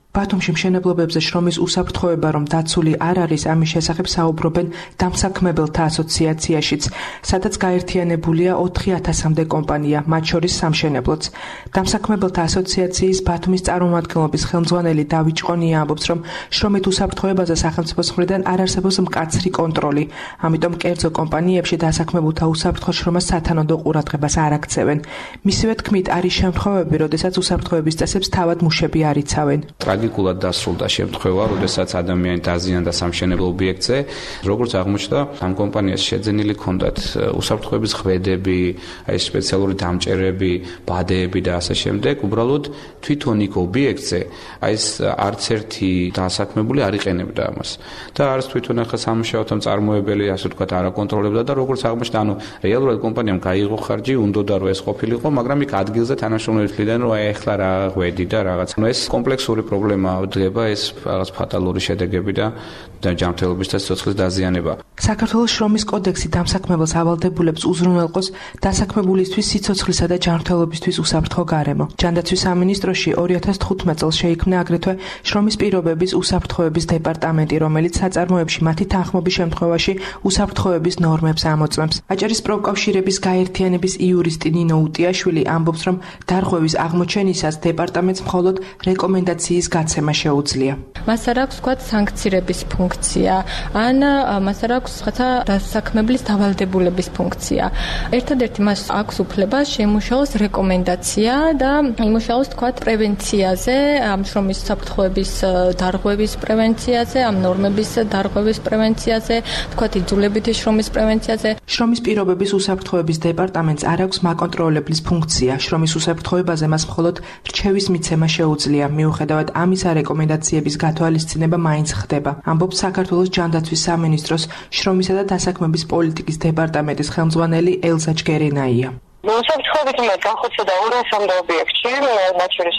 ბათუმში მშენებლობებზე შრომის უსაფრთხოება რომ დაცული არ არის, ამის შესახებ საუბრობენ დამსაქმებელთა ასოციაციაშიც, სადაც გაერთიანებულია 4000-მდე კომპანია, მათ შორის სამშენებლოც. დამსაქმებელთა ასოციაციის ბათუმის წარმომადგენლობის ხელმძღვანელი დავით ჭყონია ამბობს, რომ შრომით უსაფრთხოებაზე სახელმწიფოს მხრიდან არ არსებობს მკაცრი კონტროლი, ამიტომ კერძო კომპანიებში დასაქმებულთა უსაფრთხო შრომას სათანადო ყურადღებას არ აქცევენ. მისივე თქმით, არის შემთხვევები, როდესაც უსაფრთხოების წესებს თავად მუშები არ იცავენ. ტრაგიკულად დასრულდა შემთხვევა, როდესაც ადამიანი დაზიანდა სამშენებლო ობიექტზე. როგორც აღმოჩნდა, ამ კომპანიას შეძენილი ჰქონდათ უსაფრთხოების ხვედები, აი სპეციალური დამჭერები, ბადეები და ასე შემდეგ. უბრალოდ თვითონ იქ ობიექტზე აი ეს არც ერთი დასაქმებული არ იყენებდა ამას. და არც თვითონ ახლა სამუშაოთა მწარმოებელი, ასე ვთქვათ, არ აკონტროლებდა და როგორც აღმოჩნდა, ანუ რეალურად კომპანიამ გაიღო ხარჯი, უნდოდა რომ ეს ყოფილიყო, მაგრამ იქ ადგილზე თანამშრომლები თვლიდან რომ აი ახლა რა ღვედი და რაღაც. ანუ ეს კომპლექსური პრობლემა დგება, ეს რაღაც ფატალური შედეგები და ჯანმრთელობის და სიცოცხლის დაზიანება. საქართველოს შრომის კოდექსი დამსაქმებელს ავალდებულებს უზრუნველყოს დასაქმებულისთვის სიცოცხლისა და ჯანმრთელობისთვის უსაფრთხო გარემო. ჯანდაცვის სამინისტროში 2015 წელს შეიქმნა აგრეთვე შრომის პირობების უსაფრთხოების დეპარტამენტი, რომელიც საწარმოებში მათი თანხმობის შემთხვევაში უსაფრთხოების ნორმებს ამოწმებს. აჭარის პროფკავშირების გაერთიანების იურისტი ნინო უტიაშვილი ამბობს, რომ დარღვევის აღმოჩენისას დეპარტამენტს მხოლოდ რეკომენდაციის გაცემა შეუძლია. მას არ აქვს თქვათ სანქცირების ფუნქცია, ან მას არ აქვს ხათა დასაქმებლის დავალდებულების ფუნქცია. ერთადერთი მას აქვს უფლება შეიმუშაოს რეკომენდაცია და იმუშაოს თქვათ პრევენციაზე, ამ შრომის საფრთხოების დარღვევის პრევენციაზე, ამ ნორმების დარღვევის პრევენციაზე, თქვათ იძულებითი შრომის პრევენციაზე. შრომის პირობების უსაფრთხოების დეპარტამენტს არ აქვს მაკონტროლებლის ფუნქცია. შრომის უსაფრთხოებაზე მას მხოლოდ რჩევის მიცემა შეუძლია. მიუხედავად ამისა, რეკომენდაციების გათვალისწინება მაინც ხდება. ამბობს საქართველოს ჯანდაცვის სამინისტროს შრომისა და დასაქმების პოლიტიკის დეპარტამენტის ხელმძღვანელი ელზა ჯგერენაია. უსაფრთხოებით მე განხორციელდა 200-მდე ობიექტში, მათ შორის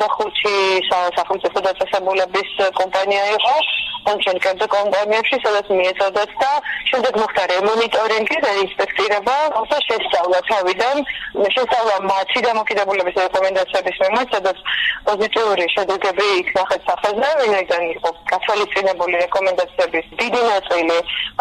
25 სახელმწიფო დაწესებულების კომპანია იყო, ჩვენ კერძო კომპანიებში, სადაც მიეწოდათ და შემდეგ მოხდა რემონიტორინგი, ინსპექცირება, და შესწავლა თავიდან, შესწავლა მათი დამოკიდებულების რეკომენდაციების მიმართ, სადაც პოზიტიური შედეგები იქნა ხელსაყრელზე, ვინაიდან იყო გათვალისწინებული რეკომენდაციების დიდი ნაწილი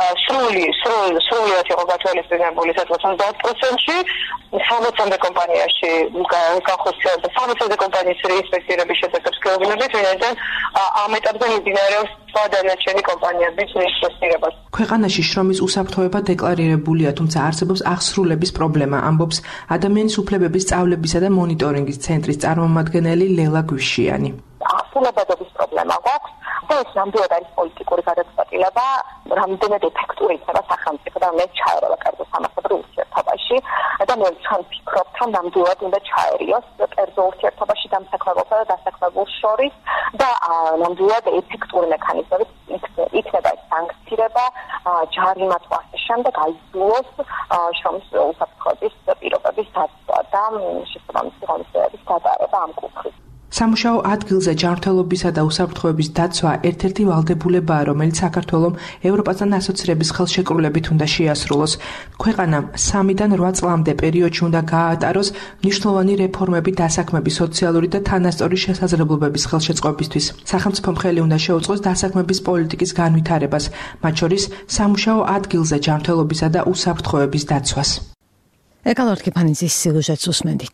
სრულიად იყო გათვალისწინებული, სადაც 30%-ში 60-მდე კომპანიაში განხორციელდა 60-მდე კომპანიის რეინსპექცირების შედეგებს გეუბნებით, ვინაიდან ამ ეტაპზე მიმდინარეობს დანარჩენი კომპანიების რეინსპექცირებას. ქვეყანაში შრომის უსაფრთხოება დეკლარირებულია, თუმცა არსებობს აღსრულების პრობლემა, ამბობს ადამიანის უფლებების სწავლებისა და მონიტორინგის ცენტრის წარმომადგენელი ლელა გვიშიანი. აღსრულებადობის პრობლემა გვაქვს. ეს ნამდვილად არის პოლიტიკური გადაწყვეტილება, რამდენად ეფექტური იქნება სახელმწიფო და მე ჩაერევა კერძო სამართლებრივ ურთიერთობაში და მე ვფიქრობ, რომ ნამდვილად უნდა ჩაერიოს კერძო ურთიერთობაში დამსაქმებელსა და დასაქმებულს შორის და ნამდვილად ეფექტური მექანიზმებით იქნება სანქცირება, ჯარიმად და ასე შემდეგ აიძულოს შრომის უსაფრთხოების პირობების დაცვა და შესაბამისი ღონისძიებების გატარება ამ კუთხით. სამუშაო ადგილზე ჯანმრთელობისა და უსაფრთხოების დაცვა ერთ-ერთი ვალდებულებაა, რომელიც საქართველოს ევროპასთან ასოცირების ხელშეკრულებით უნდა შეასრულოს. ქვეყანამ 3-დან 8 წლამდე პერიოდში უნდა გაატაროს მნიშვნელოვანი რეფორმები დასაქმების, სოციალური და თანასწორი შესაძლებლობების ხელშეწყობისთვის. სახელმწიფო მხელი უნდა შეუწყოს დასაქმების პოლიტიკის განვითარებას, მათ შორის სამუშაო ადგილზე ჯანმრთელობისა და უსაფრთხოების დაცვას. ეკალორ კიფანიძის სიუჟეტს უსმენთ.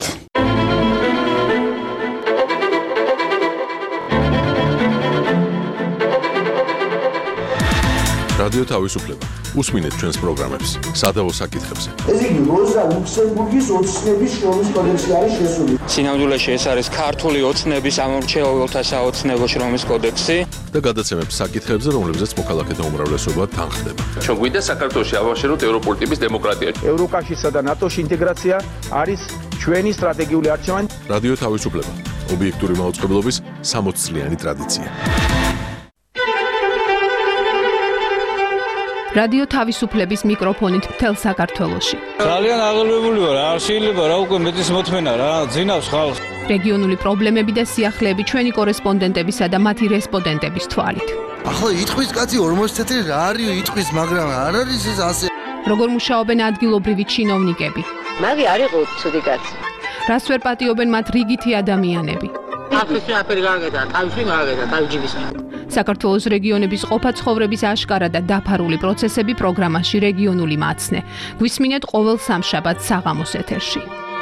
რადიო თავისუფლება. უსმინეთ ჩვენს პროგრამებს სადავო საკითხებზე. ეს იგი როზა ლუქსემბურგის ოცნების შრომის კოდექსი არის შესული. სინამდვილეში ეს არის ქართული ოცნების ამორჩეულთა საოცნებო შრომის კოდექსი და გადაცემებს საკითხებზე, რომლებზეც მოქალაქეთა უმრავლესობა თანხდება. ჩვენ გვინდა საქართველოში ავაშეროთ ევროპული ტიპის დემოკრატია. ევროკავშირსა და ნატოში ინტეგრაცია არის ჩვენი სტრატეგიული არჩევანი. რადიო თავისუფლება. ობიექტური მაუწყებლობის 60 წლიანი ტრადიცია. რადიო თავისუფლების მიკროფონით მთელ საქართველოში. ძალიან აღელვებული ვარ, არ შეიძლება რა უკვე მეტის მოთმენა რა, ძინავს ხალხს. რეგიონული პრობლემები და სიახლეები ჩვენი კორესპონდენტებისა და მათი რესპონდენტების თვალით. ახლა იტყვის კაცი 40 წელი რა არის იტყვის, მაგრამ არ არის ეს ასე. როგორ მუშაობენ ადგილობრივი ჩინოვნიკები? მაგი არ იყო ცუდი კაცი. რას ვერ პატიობენ მათ რიგითი ადამიანები? საქართველოს რეგიონების ყოფა ცხოვრების აშკარა და დაფარული პროცესები პროგრამაში რეგიონული მაცნე. გვისმინეთ ყოველ სამშაბათს საღამოს ეთერში.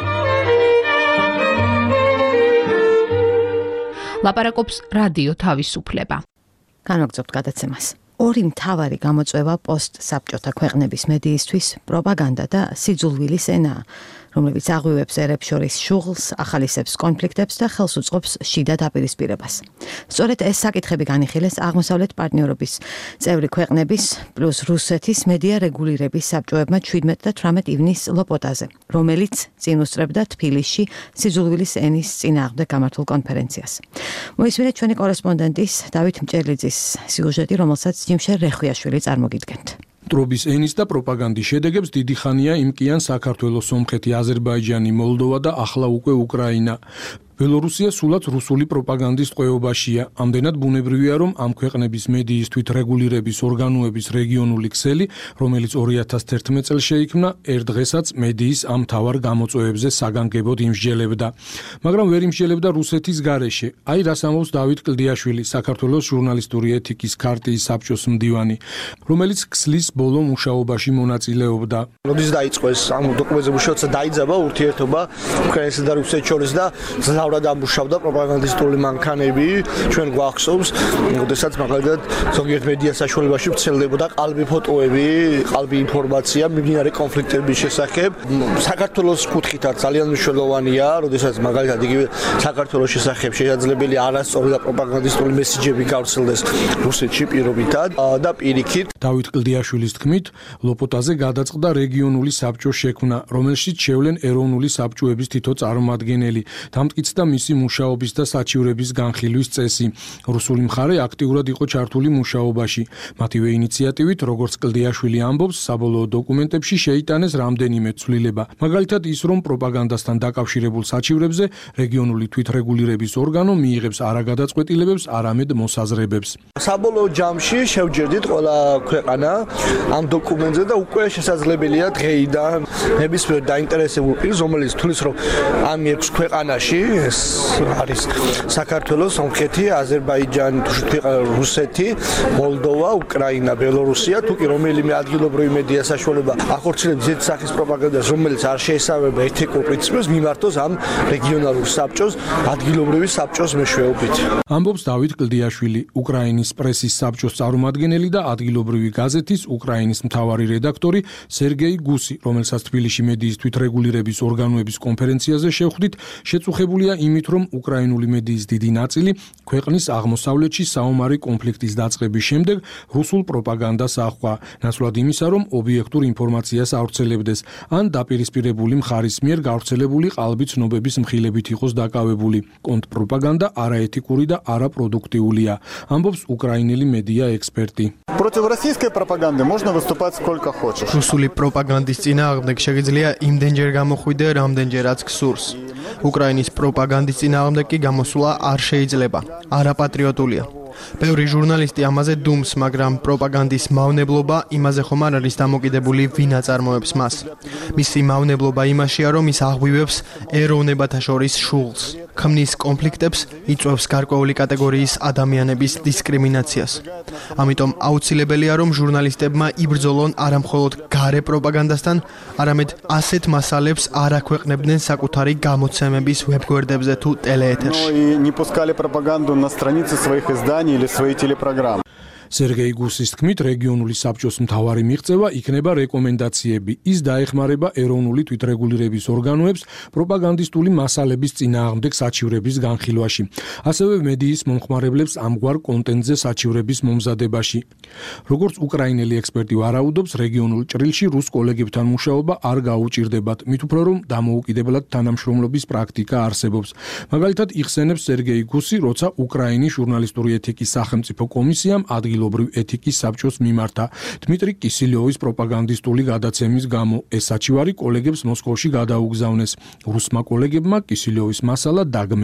ლაპარაკობს რადიო თავისუფლება. განვაგრძობთ გადაცემას. ორი მთავარი გამოწვევა პოსტსაბჭოთა ქვეყნების მედიისთვის პროპაგანდა და სიძულვილის ენაა, რომლებიც აღვივებს ერებს შორის შუღლს, ახალისებს კონფლიქტებს და ხელს უწყობს შიდა დაპირისპირებას. სწორედ ეს საკითხები განიხილეს აღმოსავლეთ პარტნიორობის წევრი ქვეყნების პლუს რუსეთის მედია რეგულირების საბჭოებმა 17 და 18 ივნისს ლოპოტაზე, რომელიც წინ უსწრებდა თბილისში სიძულვილის ენის წინააღმდეგ გამართულ კონფერენციას. მოისმინეთ ჩვენი კორესპონდენტის დავით მჭერლიძის სიუჟეტი, რომელსაც ჯიმშერ რეხვიაშვილი წარმოგიდგენთ. ტრობის ენის და პროპაგანდის შედეგებს დიდი ხანია იმკიან საქართველოს, სომხეთი, აზერბაიჯანი, მოლდოვა და ახლა უკვე უკრაინა. ბელორუსია სულაც რუსული პროპაგანდის ტყვეობაშია. ამდენად ბუნებრივია, რომ ამ ქვეყნების მედიის თვითრეგულირების ორგანოების რეგიონული ქსელი, რომელიც 2011 წელს შეიქმნა, ერთ დღესაც მედიის ამ მთავარ გამოწვევებზე საგანგებოდ იმსჯელებდა. მაგრამ ვერ იმსჯელებდა რუსეთის გარეშე. აი რას ამბობს დავით კლდიაშვილი, საქართველოს ჟურნალისტური ეთიკის ქარტიის საბჭოს მდივანი, რომელიც ქსლის ბოლო მუშაობაში მონაწილეობდა. როდის დაიწყო ეს ამ დოკუმენტზე მუშაობა, დაიძაბა ურთიერთობა უკრაინასა და რუსეთს შორის და ზავრად ამუშავდა პროპაგანდისტული მანქანები, ჩვენ გვახსოვს, როდესაც მაგალითად ზოგიერთ მედია საშუალებაში ვრცელდებოდა ყალბი ფოტოები, ყალბი ინფორმაცია მიმდინარე კონფლიქტების შესახებ. საქართველოს კუთხითაც ძალიან მნიშვნელოვანია, როდესაც მაგალითად იგივე საქართველოს შესახებ შესაძლებელი არასწორი და პროპაგანდისტული მესიჯები გავრცელდეს რუსეთში პირობითად და პირიქით. დავით კლდიაშვილის თქმით, ლოპოტაზე გადაწყდა რეგიონული საბჭოს შექმნა, რომელშიც შევლენ ეროვნული საბჭოების თითო წარმომადგენელი, დამტკიცდა მისი მუშაობის და საჩივრების განხილვის წესი. რუსული მხარე აქტიურად იყო ჩართული მუშაობაში. მათივე ინიციატივით, როგორც კლდიაშვილი ამბობს, საბოლოო დოკუმენტებში შეიტანეს რამდენიმე ცვლილება. მაგალითად ის, რომ პროპაგანდასთან დაკავშირებულ საჩივრებზე რეგიონული თვითრეგულირების ორგანო მიიღებს არა გადაწყვეტილებებს, არამედ მოსაზრებებს. საბოლოო ჯამში შევჯერდით ყველა ქვეყანა ამ დოკუმენტზე და უკვე შესაძლებელია დღეიდან ნებისმიერ დაინტერესებულ პირს, რომელიც თulis რომ ამ 6 ქვეყანაში ეს არის საქართველოს, სომხეთი, აზერბაიჯანი, რუსეთი, მოლდოვა, უკრაინა, ბელორუსია, თუ კი რომელიმე ადგილობრივი მედია საშუალება ახორციელებს ზედ სახის პროპაგანდას, რომელიც არ შეესაბამება ეთიკურ პრინციპებს, მიმართოს ამ რეგიონალურ საბჭოს, ადგილობრივი საბჭოს მეშვეობით. ამბობს დავით კლდიაშვილი, უკრაინის პრესის საბჭოს წარმომადგენელი და ადგილობრივი გაზეთის უკრაინის მთავარი რედაქტორი სერგეი გუსი, რომელსაც თბილისში მედიის თვითრეგულირების ორგანოების კონფერენციაზე შევხვდით, შეწუხებულია იმით, რომ უკრაინული მედიის დიდი ნაწილი ქვეყნის აღმოსავლეთში საომარი კონფლიქტის დაწყების შემდეგ რუსულ პროპაგანდას აჰყვა, ნაცვლად იმისა, რომ ობიექტურ ინფორმაციას ავრცელებდეს, ან დაპირისპირებული მხარის მიერ გავრცელებული ყალბი ცნობების მხილებით იყოს დაკავებული. კონტრპროპაგანდა არაეთიკური და არაპროდუქტიულია, ამბობს უკრაინელი მედია ექსპერტი. Против российской пропаганды можно выступать сколько хочешь. რუსული პროპაგანდის წინააღმდეგ შეგიძლია იმდენჯერ გამოხვიდე, რამდენჯერაც გსურს. უკრაინის პროპაგანდის წინააღმდეგ კი გამოსვლა არ შეიძლება. არაპატრიოტულია. ბევრი ჟურნალისტი ამაზე დუმს, მაგრამ პროპაგანდის მავნებლობა იმაზე ხომ არ არის დამოკიდებული, ვინ აწარმოებს მას. მისი მავნებლობა იმაშია, რომ ის აღვივებს ეროვნებათა შორის შუღლს, ქმნის კონფლიქტებს, იწვევს გარკვეული კატეგორიის ადამიანების დისკრიმინაციას. ამიტომ აუცილებელია, რომ ჟურნალისტებმა იბრძოლონ არა მხოლოდ გარე პროპაგანდასთან, არამედ ასეთ მასალებს არ აქვეყნებდნენ საკუთარი გამოცემების ვებგვერდებზე თუ ტელეეთერში. И не пускали пропаганду на страницы своих изданий или свои телепрограммы. სერგეი გუსის თქმით, რეგიონული საბჭოს მთავარი მიღწევა იქნება რეკომენდაციები. ის დაეხმარება ეროვნული თვითრეგულირების ორგანოებს პროპაგანდისტული მასალების წინააღმდეგ საჩივრების განხილვაში, ასევე მედიის მომხმარებლებს ამგვარ კონტენტზე საჩივრების მომზადებაში. როგორც უკრაინელი ექსპერტი ვარაუდობს, რეგიონულ ჭრილში რუს კოლეგებთან მუშაობა არ გაუჭირდებათ, მით უფრო რომ დამოუკიდებლად თანამშრომლობის პრაქტიკა არსებობს. მაგალითად, იხსენებს სერგეი გუსი, როცა უკრაინის ჟურნალისტური ეთიკის სახელმწიფო კომისიამ ადგილობრივ ეთიკის საბჭოს მიმართა დმიტრი კისილიოვის პროპაგანდისტული გადაცემის გამო. ეს საჩივარი კოლეგებს მოსკოვში გადაუგზავნეს. რუსმა კოლეგებმა კისილიოვის მასალა დაგმეს.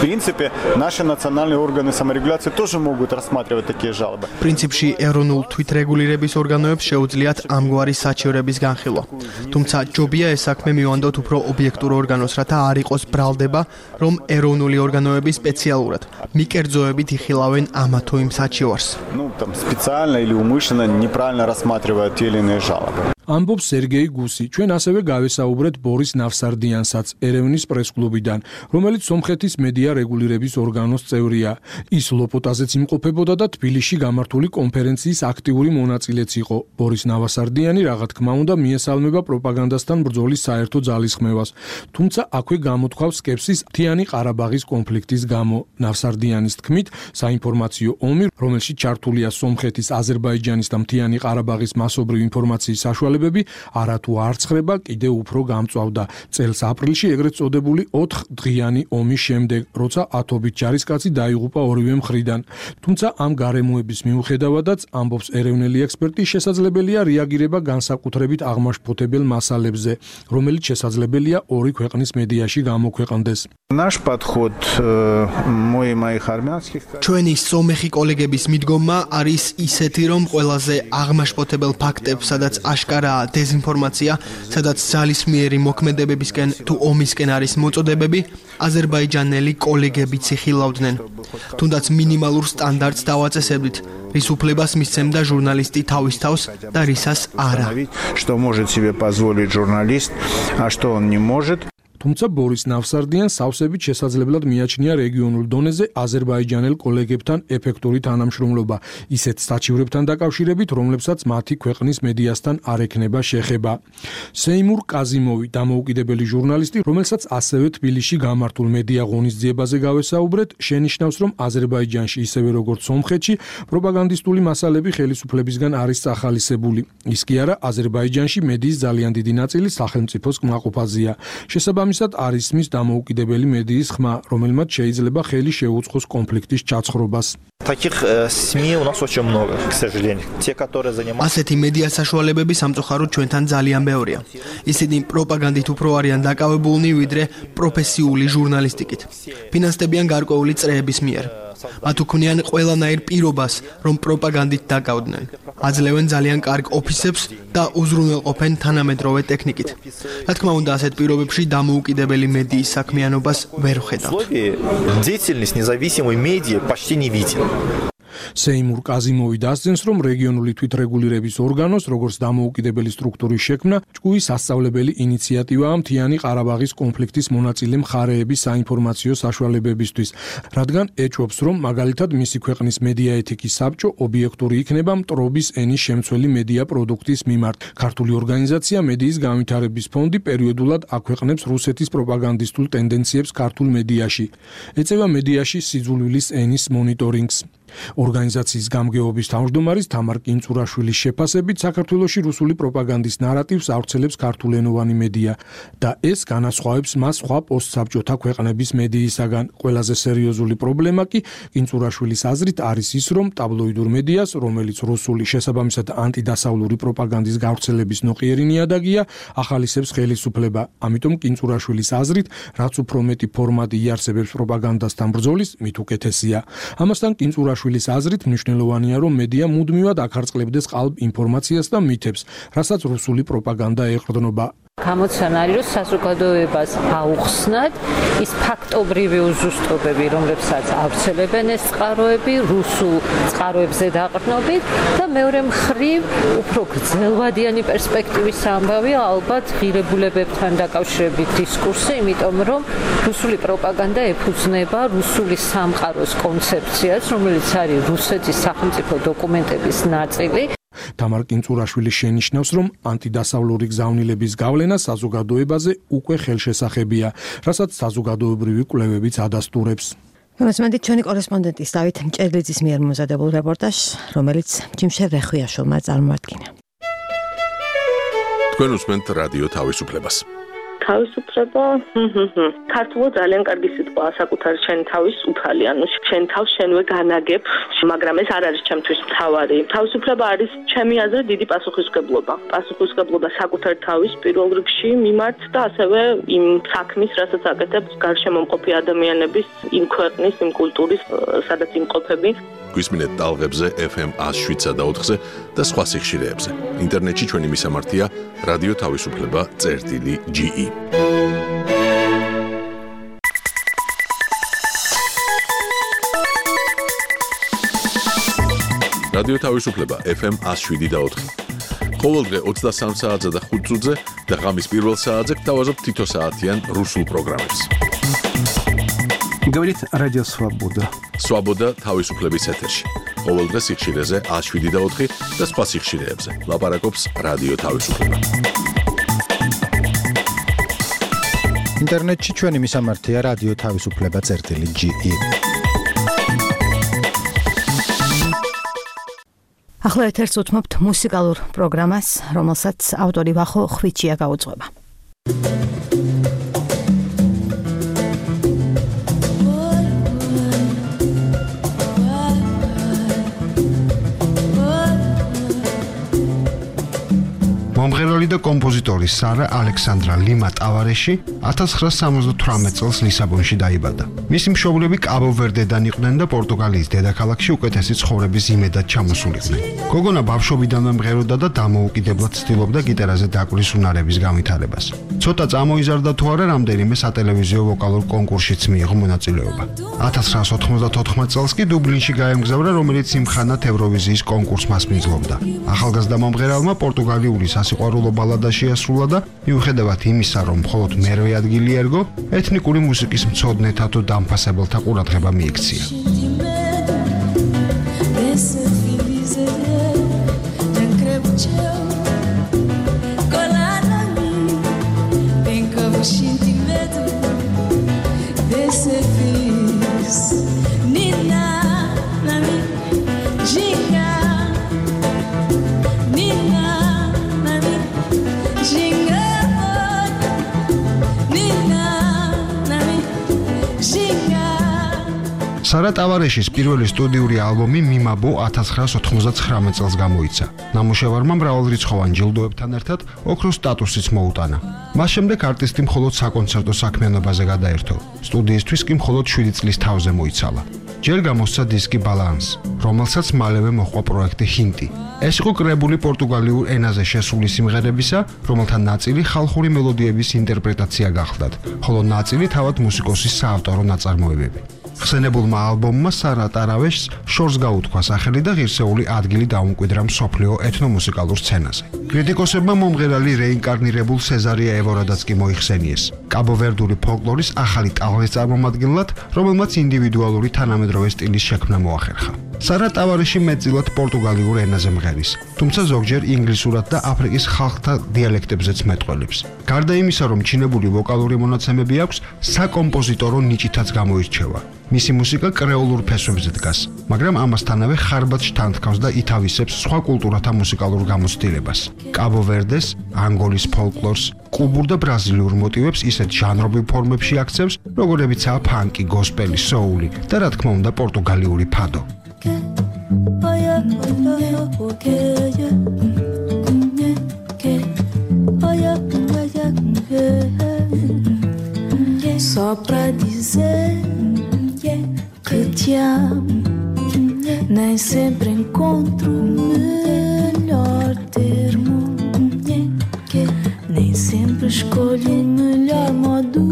принципе, наши национальные органы саморегуляции тоже могут рассматривать такие жалобы. პრინციპში ეროვნულ თვითრეგულირების ორგანოებს შეუძლიათ ამგვარი საჩივრების განხილვა. თუმცა ჯობია ეს საქმე მივანდოთ უფრო ობიექტურ ორგანოს, რათა არ იყოს ბრალდება, რომ ეროვნული ორგანოები სპეციალურად მიკერძოებით იხილავენ ამა თუ იმ საჩივარს. Ну, там специально или умышленно неправильно рассматривают те или иные жалобы. ამბობს სერგეი გუსი. ჩვენ ასევე გავესაუბრეთ ბორის ნავსარდიანსაც ერევნის პრესკლუბიდან, რომელიც სომხეთის მედია რეგულირების ორგანოს წევრია. ის ლოპოტაზეც იმყოფებოდა და თბილისში გამართული კონფერენციის აქტიური მონაწილეც იყო. ბორის ნავსარდიანი რაღა თქმა უნდა მიესალმება პროპაგანდასთან ბრძოლის საერთო ძალისხმევას, თუმცა აქვე გამოთქვავს სკეპსის მთიანი ყარაბაღის კონფლიქტის გამო. ნავსარდიანის თქმით, საინფორმაციო ომი, რომელშიც ჩართულია სომხეთის, აზერბაიჯანის და მთიანი ყარაბაღის მასობრივი ინფორმაციის საშუალებები არათუ არ ცხრება, კიდე უფრო გამწვავდა. წელს აპრილში ეგრეთ წოდებული 4 დღიანი ომის შემდეგ, როცა ათობით ჯარისკაცი დაიღუპა ორივე მხრიდან. თუმცა ამ გარემოების მიუხედავადაც, ამბობს ეროვნული ექსპერტი, შესაძლებელია რეაგირება განსაკუთრებით აღმაშფოთებელ მასალებზე, რომელიც შესაძლებელია ორი ქვეყნის მედიაში გამოქვეყნდეს. Наш подход моих армянских ჩვენი სომეხი კოლეგების მიდგომა არის ისეთი, რომ ყველაზე აღმაშფოთებელ ფაქტებს, სადაც აშკარაა დეზინფორმაცია, სადაც ძალისმიერი მოქმედებებისკენ თუ ომისკენ არის მოწოდებები, აზერბაიჯანელი კოლეგებიც იხილავდნენ. თუნდაც მინიმალურ სტანდარტს დავაწესებდით, რის უფლებას მისცემდა ჟურნალისტი თავის თავს და რისას არა. Что может себе позволить журналист, а что он не может. თუმცა ბორის ნავსარდიანს სავსებით შესაძლებლად მიაჩნია რეგიონულ დონეზე აზერბაიჯანელ კოლეგებთან ეფექტური თანამშრომლობა, ისეთ საჩივრებთან დაკავშირებით, რომლებსაც მათი ქვეყნის მედიასთან არ ექნება შეხება. სეიმურ კაზიმოვი, დამოუკიდებელი ჟურნალისტი, რომელსაც ასევე თბილისში გამართულ მედია ღონისძიებაზე გავესაუბრეთ, შენიშნავს, რომ აზერბაიჯანში, ისევე როგორც სომხეთში, პროპაგანდისტული მასალები ხელისუფლებისგან არის წახალისებული. ის კი არა, აზერბაიჯანში მედიის ძალიან დიდი ნაწილი სახელმწიფოს კმაყოფაზეა. შესაბამისად არის მის დამოუკიდებელი მედიის ხმა, რომელმაც შეიძლება ხელი შეუწყოს კონფლიქტის ჩაცხრობას. Таких СМИ у нас очень много, к сожалению. Те, которые занимаются ასეთი მედია საშუალებები სამწუხაროდ ჩვენთან ძალიან ბევრია. ისინი პროპაგანდით უფრო არიან დაკავებულნი, ვიდრე პროფესიული ჟურნალისტიკით. ფინანსდებიან გარკვეული წრეების მიერ. მათ უქმნიან ყველანაირ პირობას, რომ პროპაგანდით დაკავდნენ. აძლევენ ძალიან კარგ ოფისებს და უზრუნველყოფენ თანამედროვე ტექნიკით. რა თქმა უნდა, ასეთ პირობებში დამოუკიდებელი მედიის საქმიანობას ვერ ვხედავთ. деятельность независимой медиа почти не виден. სეიმურ კაზიმოვი დასძენს, რომ რეგიონული თვითრეგულირების ორგანოს, როგორც დამოუკიდებელი სტრუქტურის შექმნა, ჭკუი სასწავლებელი ინიციატივაა მთიანი ყარაბაღის კონფლიქტის მონაწილე მხარეების საინფორმაციო საშუალებებისთვის, რადგან ეჭვობს, რომ მაგალითად მისი ქვეყნის მედია ეთიკის საბჭო ობიექტური იქნება მტრობის ენის შემცველი მედია პროდუქტის მიმართ. ქართული ორგანიზაცია მედიის განვითარების ფონდი პერიოდულად აქვეყნებს რუსეთის პროპაგანდისტულ ტენდენციებს ქართულ მედიაში. ეწევა მედიაში სიძულვილის ენის მონიტორინგს. ორგანიზაციის გამგეობის თავმჯდომარის თამარ კინწურაშვილის შეფასებით, საქართველოში რუსული პროპაგანდის ნარატივს ავრცელებს ქართულენოვანი მედია და ეს განასხვავებს მას სხვა პოსტსაბჭოთა ქვეყნების მედიისაგან. ყველაზე სერიოზული პრობლემა კი კინწურაშვილის აზრით არის ის, რომ ტაბლოიდურ მედიას, რომელიც რუსული შესაბამისად ანტიდასავლური პროპაგანდის გავრცელების ნოყიერი ნიადაგია, ახალისებს ხელისუფლება. ამიტომ კინწურაშვილის აზრით, რაც უფრო მეტი ფორმატი იარსებებს პროპაგანდასთან ბრძოლის, მით უკეთესია. ამასთან კინწურაშვილის აზრით მნიშვნელოვანია, რომ მედია მუდმივად აქარწყლებდეს ყალბ ინფორმაციას და მითებს, რასაც რუსული პროპაგანდა ეყრდნობა. გამოცანა არის, რომ საზოგადოებას აუხსნათ ის ფაქტობრივი უზუსტობები, რომლებსაც ავრცელებენ ეს წყაროები, რუსულ წყაროებზე დაყრდნობით და მეორე მხრივ უფრო გრძელვადიანი პერსპექტივის ამბავია ალბათ ღირებულებებთან დაკავშირებით დისკურსი, იმიტომ რომ რუსული პროპაგანდა ეფუძნება რუსული სამყაროს კონცეფციას, რომელიც არის რუსეთის სახელმწიფო დოკუმენტების ნაწილი. თამარ კინწურაშვილი შენიშნავს, რომ ანტიდასავლური გზავნილების გავლენა საზოგადოებაზე უკვე ხელშესახებია, რასაც საზოგადოებრივი კვლევებიც ადასტურებს. მოსმენთ ჩვენი კორესპონდენტის დავით მჭედლიძის მიერ მომზადებულ რეპორტაჟს, რომელიც ჯიმშე რეხვიაშვილმა წარმოადგინა. თქვენ უსმენთ რადიო თავისუფლებას. თავისუფლება ქართულად ძალიან კარგი სიტყვაა საკუთარ შენი თავის უფალი, ანუ შენ თავს შენვე განაგებ, მაგრამ ეს არ არის ჩემთვის მთავარი. თავისუფლება არის ჩემი აზრით დიდი პასუხისმგებლობა. პასუხისმგებლობა საკუთარ თავის პირველ რიგში მიმართ და ასევე იმ საქმის, რასაც აკეთებს გარშემომყოფი ადამიანების, იმ ქვეყნის, იმ კულტურის, სადაც იმყოფები. გვისმინეთ ტალღებზე FM 107 და 4-ზე და სხვა სიხშირეებზე. ინტერნეტში ჩვენი მისამართია რადიო თავისუფლება.ge. რადიო თავისუფლება FM 107 და 4. ყოველდღე 23 საათზე და 5 წუთზე და ღამის პირველ საათზე გთავაზობთ თითო საათიან რუსულ პროგრამებს. Говорит Радио Свобода. Свобода თავისუფლების ეთერში. ყოველდღე სიხშირეზე 107 და 4 და სხვა სიხშირეებზე. ლაპარაკობს რადიო თავისუფლება. ინტერნეტში ჩვენი მისამართია რადიო თავისუფლება.ge. ახლა ეთერს უთმობთ მუსიკალურ პროგრამას, რომელსაც ავტორი ვახო ხვიჩია გაუძღვება. მომღერალი და კომპოზიტორი სარა ალექსანდრა ლიმა ტავარეში 1978 წელს ლისაბონში დაიბადა. მისი მშობლები კაბო-ვერდედან იყვნენ და პორტუგალიის დედაქალაქში უკეთესი ცხოვრების იმედად ჩამოსულიყვნენ. გოგონა ბავშვობიდანვე მღეროდა და დამოუკიდებლად ცდილობდა გიტარაზე დაკვრის უნარების განვითარებას. ცოტა წამოიზარდა თუ არა, რამდენიმე სატელევიზიო ვოკალურ კონკურსშიც მიიღო მონაწილეობა. 1994 წელს კი დუბლინში გაემგზავრა, რომელიც იმხანად ევროვიზიის კონკურსს მასპინძლობდა. ახალგაზრდა მომღერალმა პორტუგალიური სასიყვარულო ბალადა შეასრულა და მიუხედავად იმისა, რომ მხოლოდ მერვე ადგილი ერგო, ეთნიკური მუსიკის მცოდნეთა თუ დამფასებელთა ყურადღება მიიქცია. სარა ტავარეშის პირველი სტუდიური ალბომი მიმაბო 1999 წელს გამოიცა. ნამუშევარმა მრავალრიცხოვან ჯილდოებთან ერთად ოქროს სტატუსიც მოუტანა. მას შემდეგ არტისტი მხოლოდ საკონცერტო საქმიანობაზე გადაერთო. სტუდიისთვის კი მხოლოდ 7 წლის თავზე მოიცალა. ჯერ გამოსცა დისკი ბალანს, რომელსაც მალევე მოჰყვა პროექტი ჰინტი. ეს იყო კრებული პორტუგალიურ ენაზე შესული სიმღერებისა, რომელთა ნაწილი ხალხური მელოდიების ინტერპრეტაცია გახლდათ, ხოლო ნაწილი თავად მუსიკოსის საავტორო ნაწარმოებები. ხსენებულმა ალბომმა სარა ტავარეშს შორს გაუთქვა სახელი და ღირსეული ადგილი დაუმკვიდრა მსოფლიო ეთნომუსიკალურ სცენაზე. კრიტიკოსებმა მომღერალი რეინკარნირებულ სეზარია ევორადაც კი მოიხსენიეს. კაბო-ვერდული ფოლკლორის ახალი ტალღის წარმომადგენლად, რომელმაც ინდივიდუალური თანამედროვე სტილის შექმნა მოახერხა. სარა ტავარეში მეტწილად პორტუგალიურ ენაზე მღერის, თუმცა ზოგჯერ ინგლისურად და აფრიკის ხალხთა დიალექტებზეც მეტყველებს. გარდა იმისა, რომ ჩინებული ვოკალური მონაცემები აქვს, საკომპოზიტორო ნიჭითაც გამოირჩევა. მისი მუსიკა კრეოლურ ფესვებზე დგას, მაგრამ ამასთანავე ხარბად შთანთქავს და ითავისებს სხვა კულტურათა მუსიკალურ გამოცდილებას. კაბო-ვერდეს, ანგოლის ფოლკლორს, კუბურ და ბრაზილიურ მოტივებს ისეთ ჟანრობრივ ფორმებში აქცევს, როგორებიცაა ფანკი, გოსპელი, სოული და რა თქმა უნდა პორტუგალიური ფადო. Só pra dizer que te amo, nem sempre encontro o melhor termo, nem sempre escolho o melhor modo.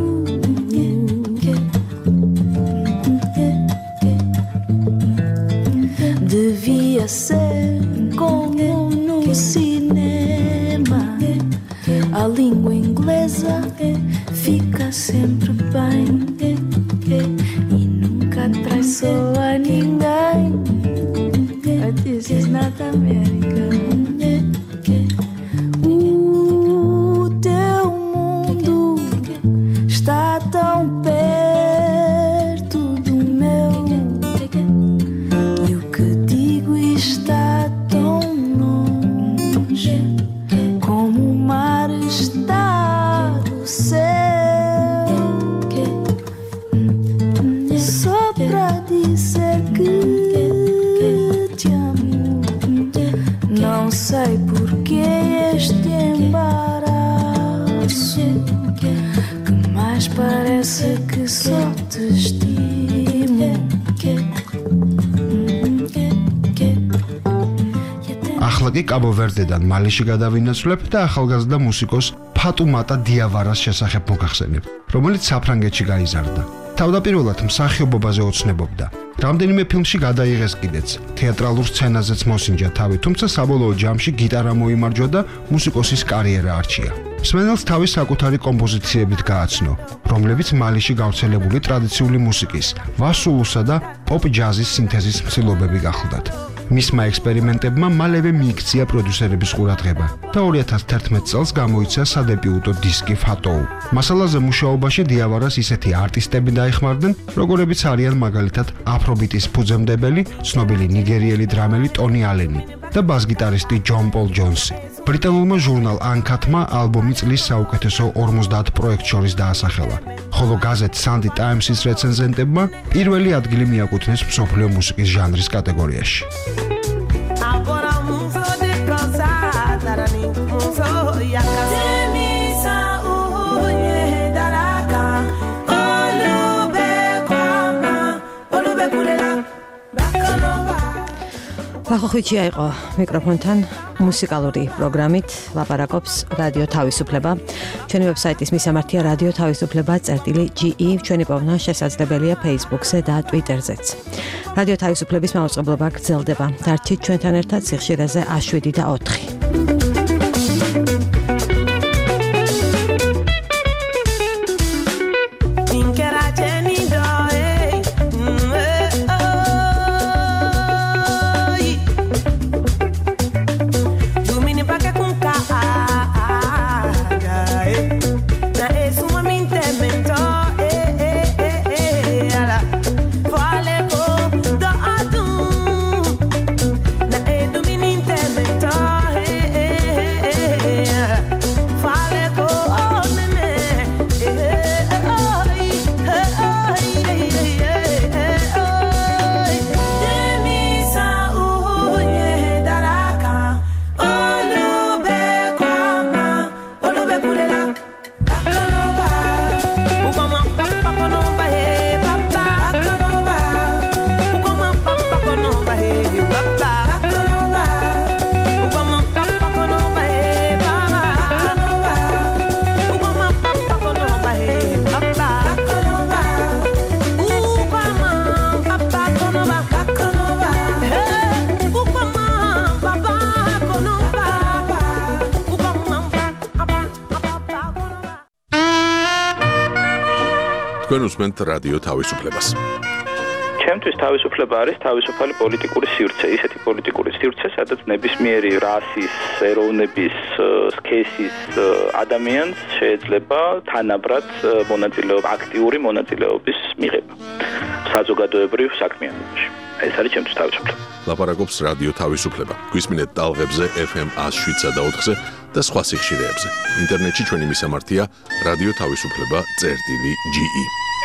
Devia ser como no cinema, a língua inglesa fica sempre bem e nunca traiçoa ninguém. But this is not America. O teu mundo está tão perto do meu e o que digo está tão longe como o mar está do só te estimo. ახლა კი კაბო-ვერდედან მალიში გადავინაცვლებ და ახალგაზრდა მუსიკოს ფატუმატა დიავარას შესახებ მოგახსენებ, რომელიც საფრანგეთში გაიზარდა. თავდაპირველად მსახიობობაზე ოცნებობდა. რამდენიმე ფილმში გადაიღეს კიდეც, თეატრალურ სცენაზეც მოსინჯა თავი, თუმცა საბოლოო ჯამში გიტარა მოიმარჯვა და მუსიკოსის კარიერა არჩია. მსმენელს თავის საკუთარი კომპოზიციებით გააცნო, რომლებიც მალიში გავრცელებული ტრადიციული მუსიკის, ვასულუსა და პოპ-ჯაზის სინთეზის მცილობები გახლდათ. მისმა ექსპერიმენტებმა მალევე მიიქცია პროდიუსერების ყურადღება და 2011 წელს გამოიცა სადებიუტო დისკი Fatou. მასალაზე მუშაობაში დიავარას ისეთი არტისტები დაეხმარნენ, როგორებიც არიან მაგალითად აფრობიტის ფუძემდებელი, ცნობილი ნიგერიელი დრამერი ტონი ალენი და ბას-გიტარისტი ჯონ პოლ ჯონსი. ბრიტანულმა ჟურნალ Uncut-მა ალბომი წლის საუკეთესო 50 პროექტ შორის დაასახელა, ხოლო გაზეთ Sunday Times-ის რეცენზენტებმა პირველი ადგილი მიაკუთვნეს მსოფლიო მუსიკის ჟანრის კატეგორიაში. ვახოხიჩია იყო მიკროფონთან მუსიკალური პროგრამით ლაპარაკობს რადიო თავისუფლება. ჩვენი ვებსაიტის მისამართია რადიო თავისუფლება.ge. ჩვენი პოვნა შესაძლებელია Facebook-ზე და Twitter-ზეც. რადიო თავისუფლების მაუწყებლობა გრძელდება. დარჩით ჩვენთან ერთად სიხშირეზე 7 და 4. თქვენ უსმენთ რადიო თავისუფლებას. ჩემთვის თავისუფლება არის თავისუფალი პოლიტიკური სივრცე, ისეთი პოლიტიკური სივრცე, სადაც ნებისმიერი რასის, ეროვნების, სქესის ადამიანს შეიძლება თანაბრად მონაწილეობა, აქტიური მონაწილეობის მიღება საზოგადოებრივ საქმიანობაში. ეს არის ჩემთვის თავისუფლება. ლაპარაკობს რადიო თავისუფლება. გვისმინეთ ტალღებზე FM 107 და 4-ზე და სხვა სიხშირეებზე. ინტერნეტში ჩვენი მისამართია რადიო თავისუფლება.ge.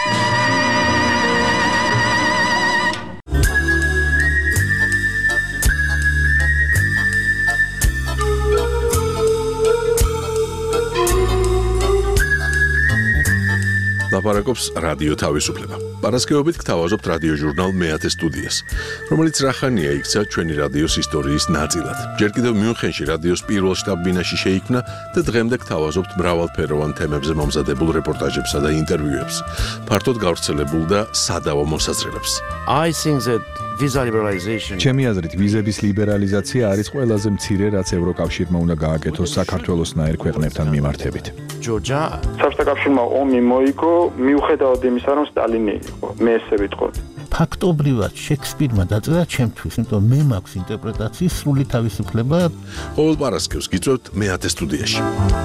ლაპარაკობს რადიო თავისუფლება. პარასკევობით გთავაზობთ რადიო ჟურნალ მეათე სტუდიას, რომელიც რახანია იქცა ჩვენი რადიოს ისტორიის ნაწილად. ჯერ კიდევ მიუნხენში რადიოს პირველ შტაბ-ბინაში შეიქმნა და დღემდე გთავაზობთ მრავალფეროვან თემებზე მომზადებულ რეპორტაჟებსა და ინტერვიუებს, ფართოდ გავრცელებულ და სადავო მოსაზრებებს. ჩემი აზრით, ვიზების ლიბერალიზაცია არის ყველაზე მცირე, რაც ევროკავშირმა უნდა გააკეთოს საქართველოსნაირ ქვეყნებთან მიმართებით. საბჭოთა კავშირმა ომი მოიგო, მიუხედავად იმისა, რომ სტალინი იყო, მე ესე ვიტყოდი. ფაქტობრივად შექსპირმა დაწერა ჩემთვის, იმიტომ მე მაქვს ინტერპრეტაციის სრული თავისუფლება. ყოველ პარასკევს გიწევთ მეათე სტუდიაში.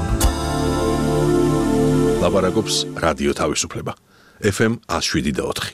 ლაპარაკობს რადიო თავისუფლება. FM 107 და 4.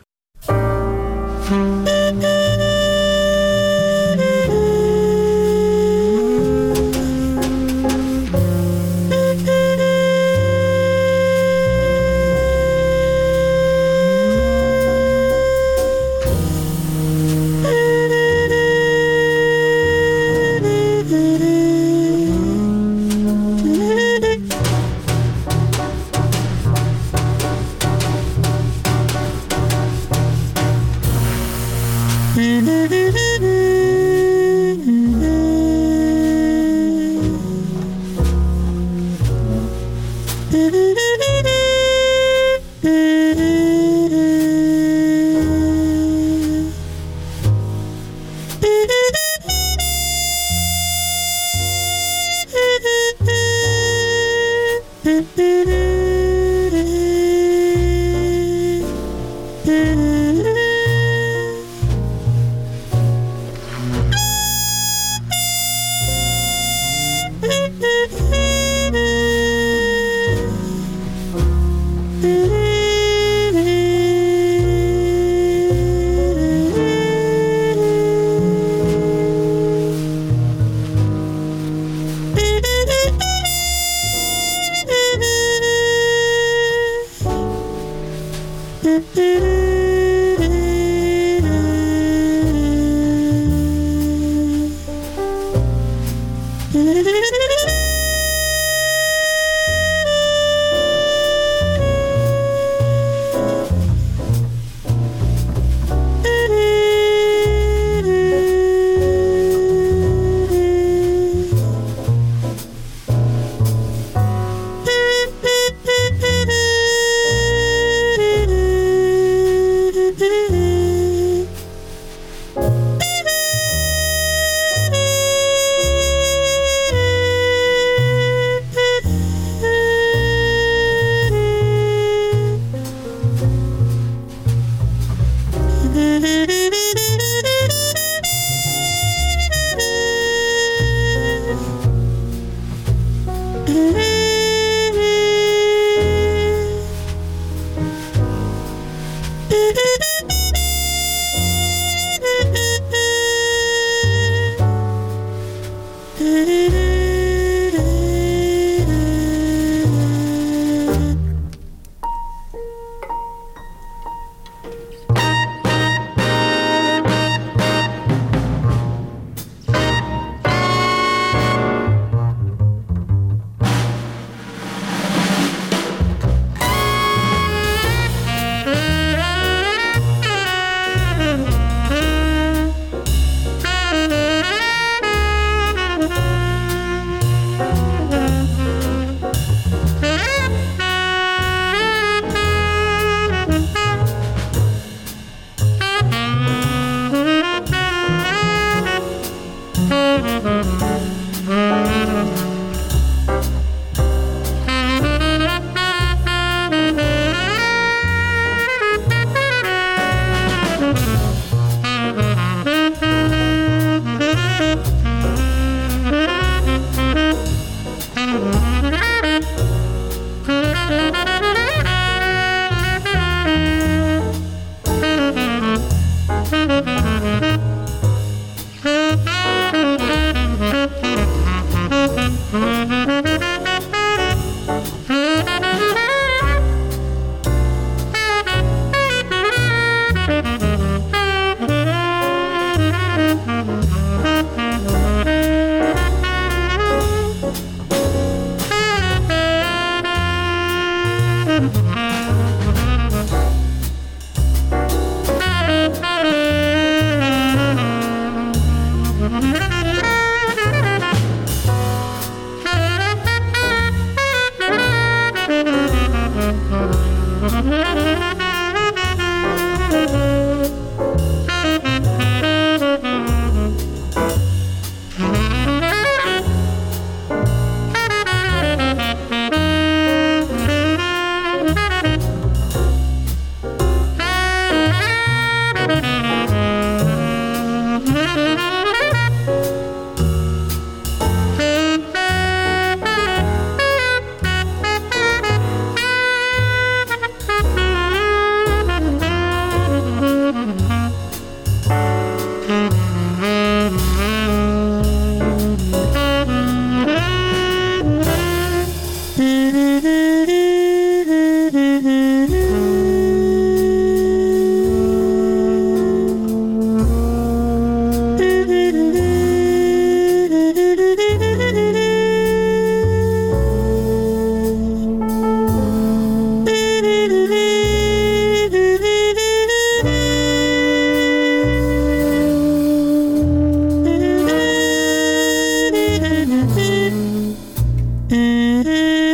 Mm-hmm.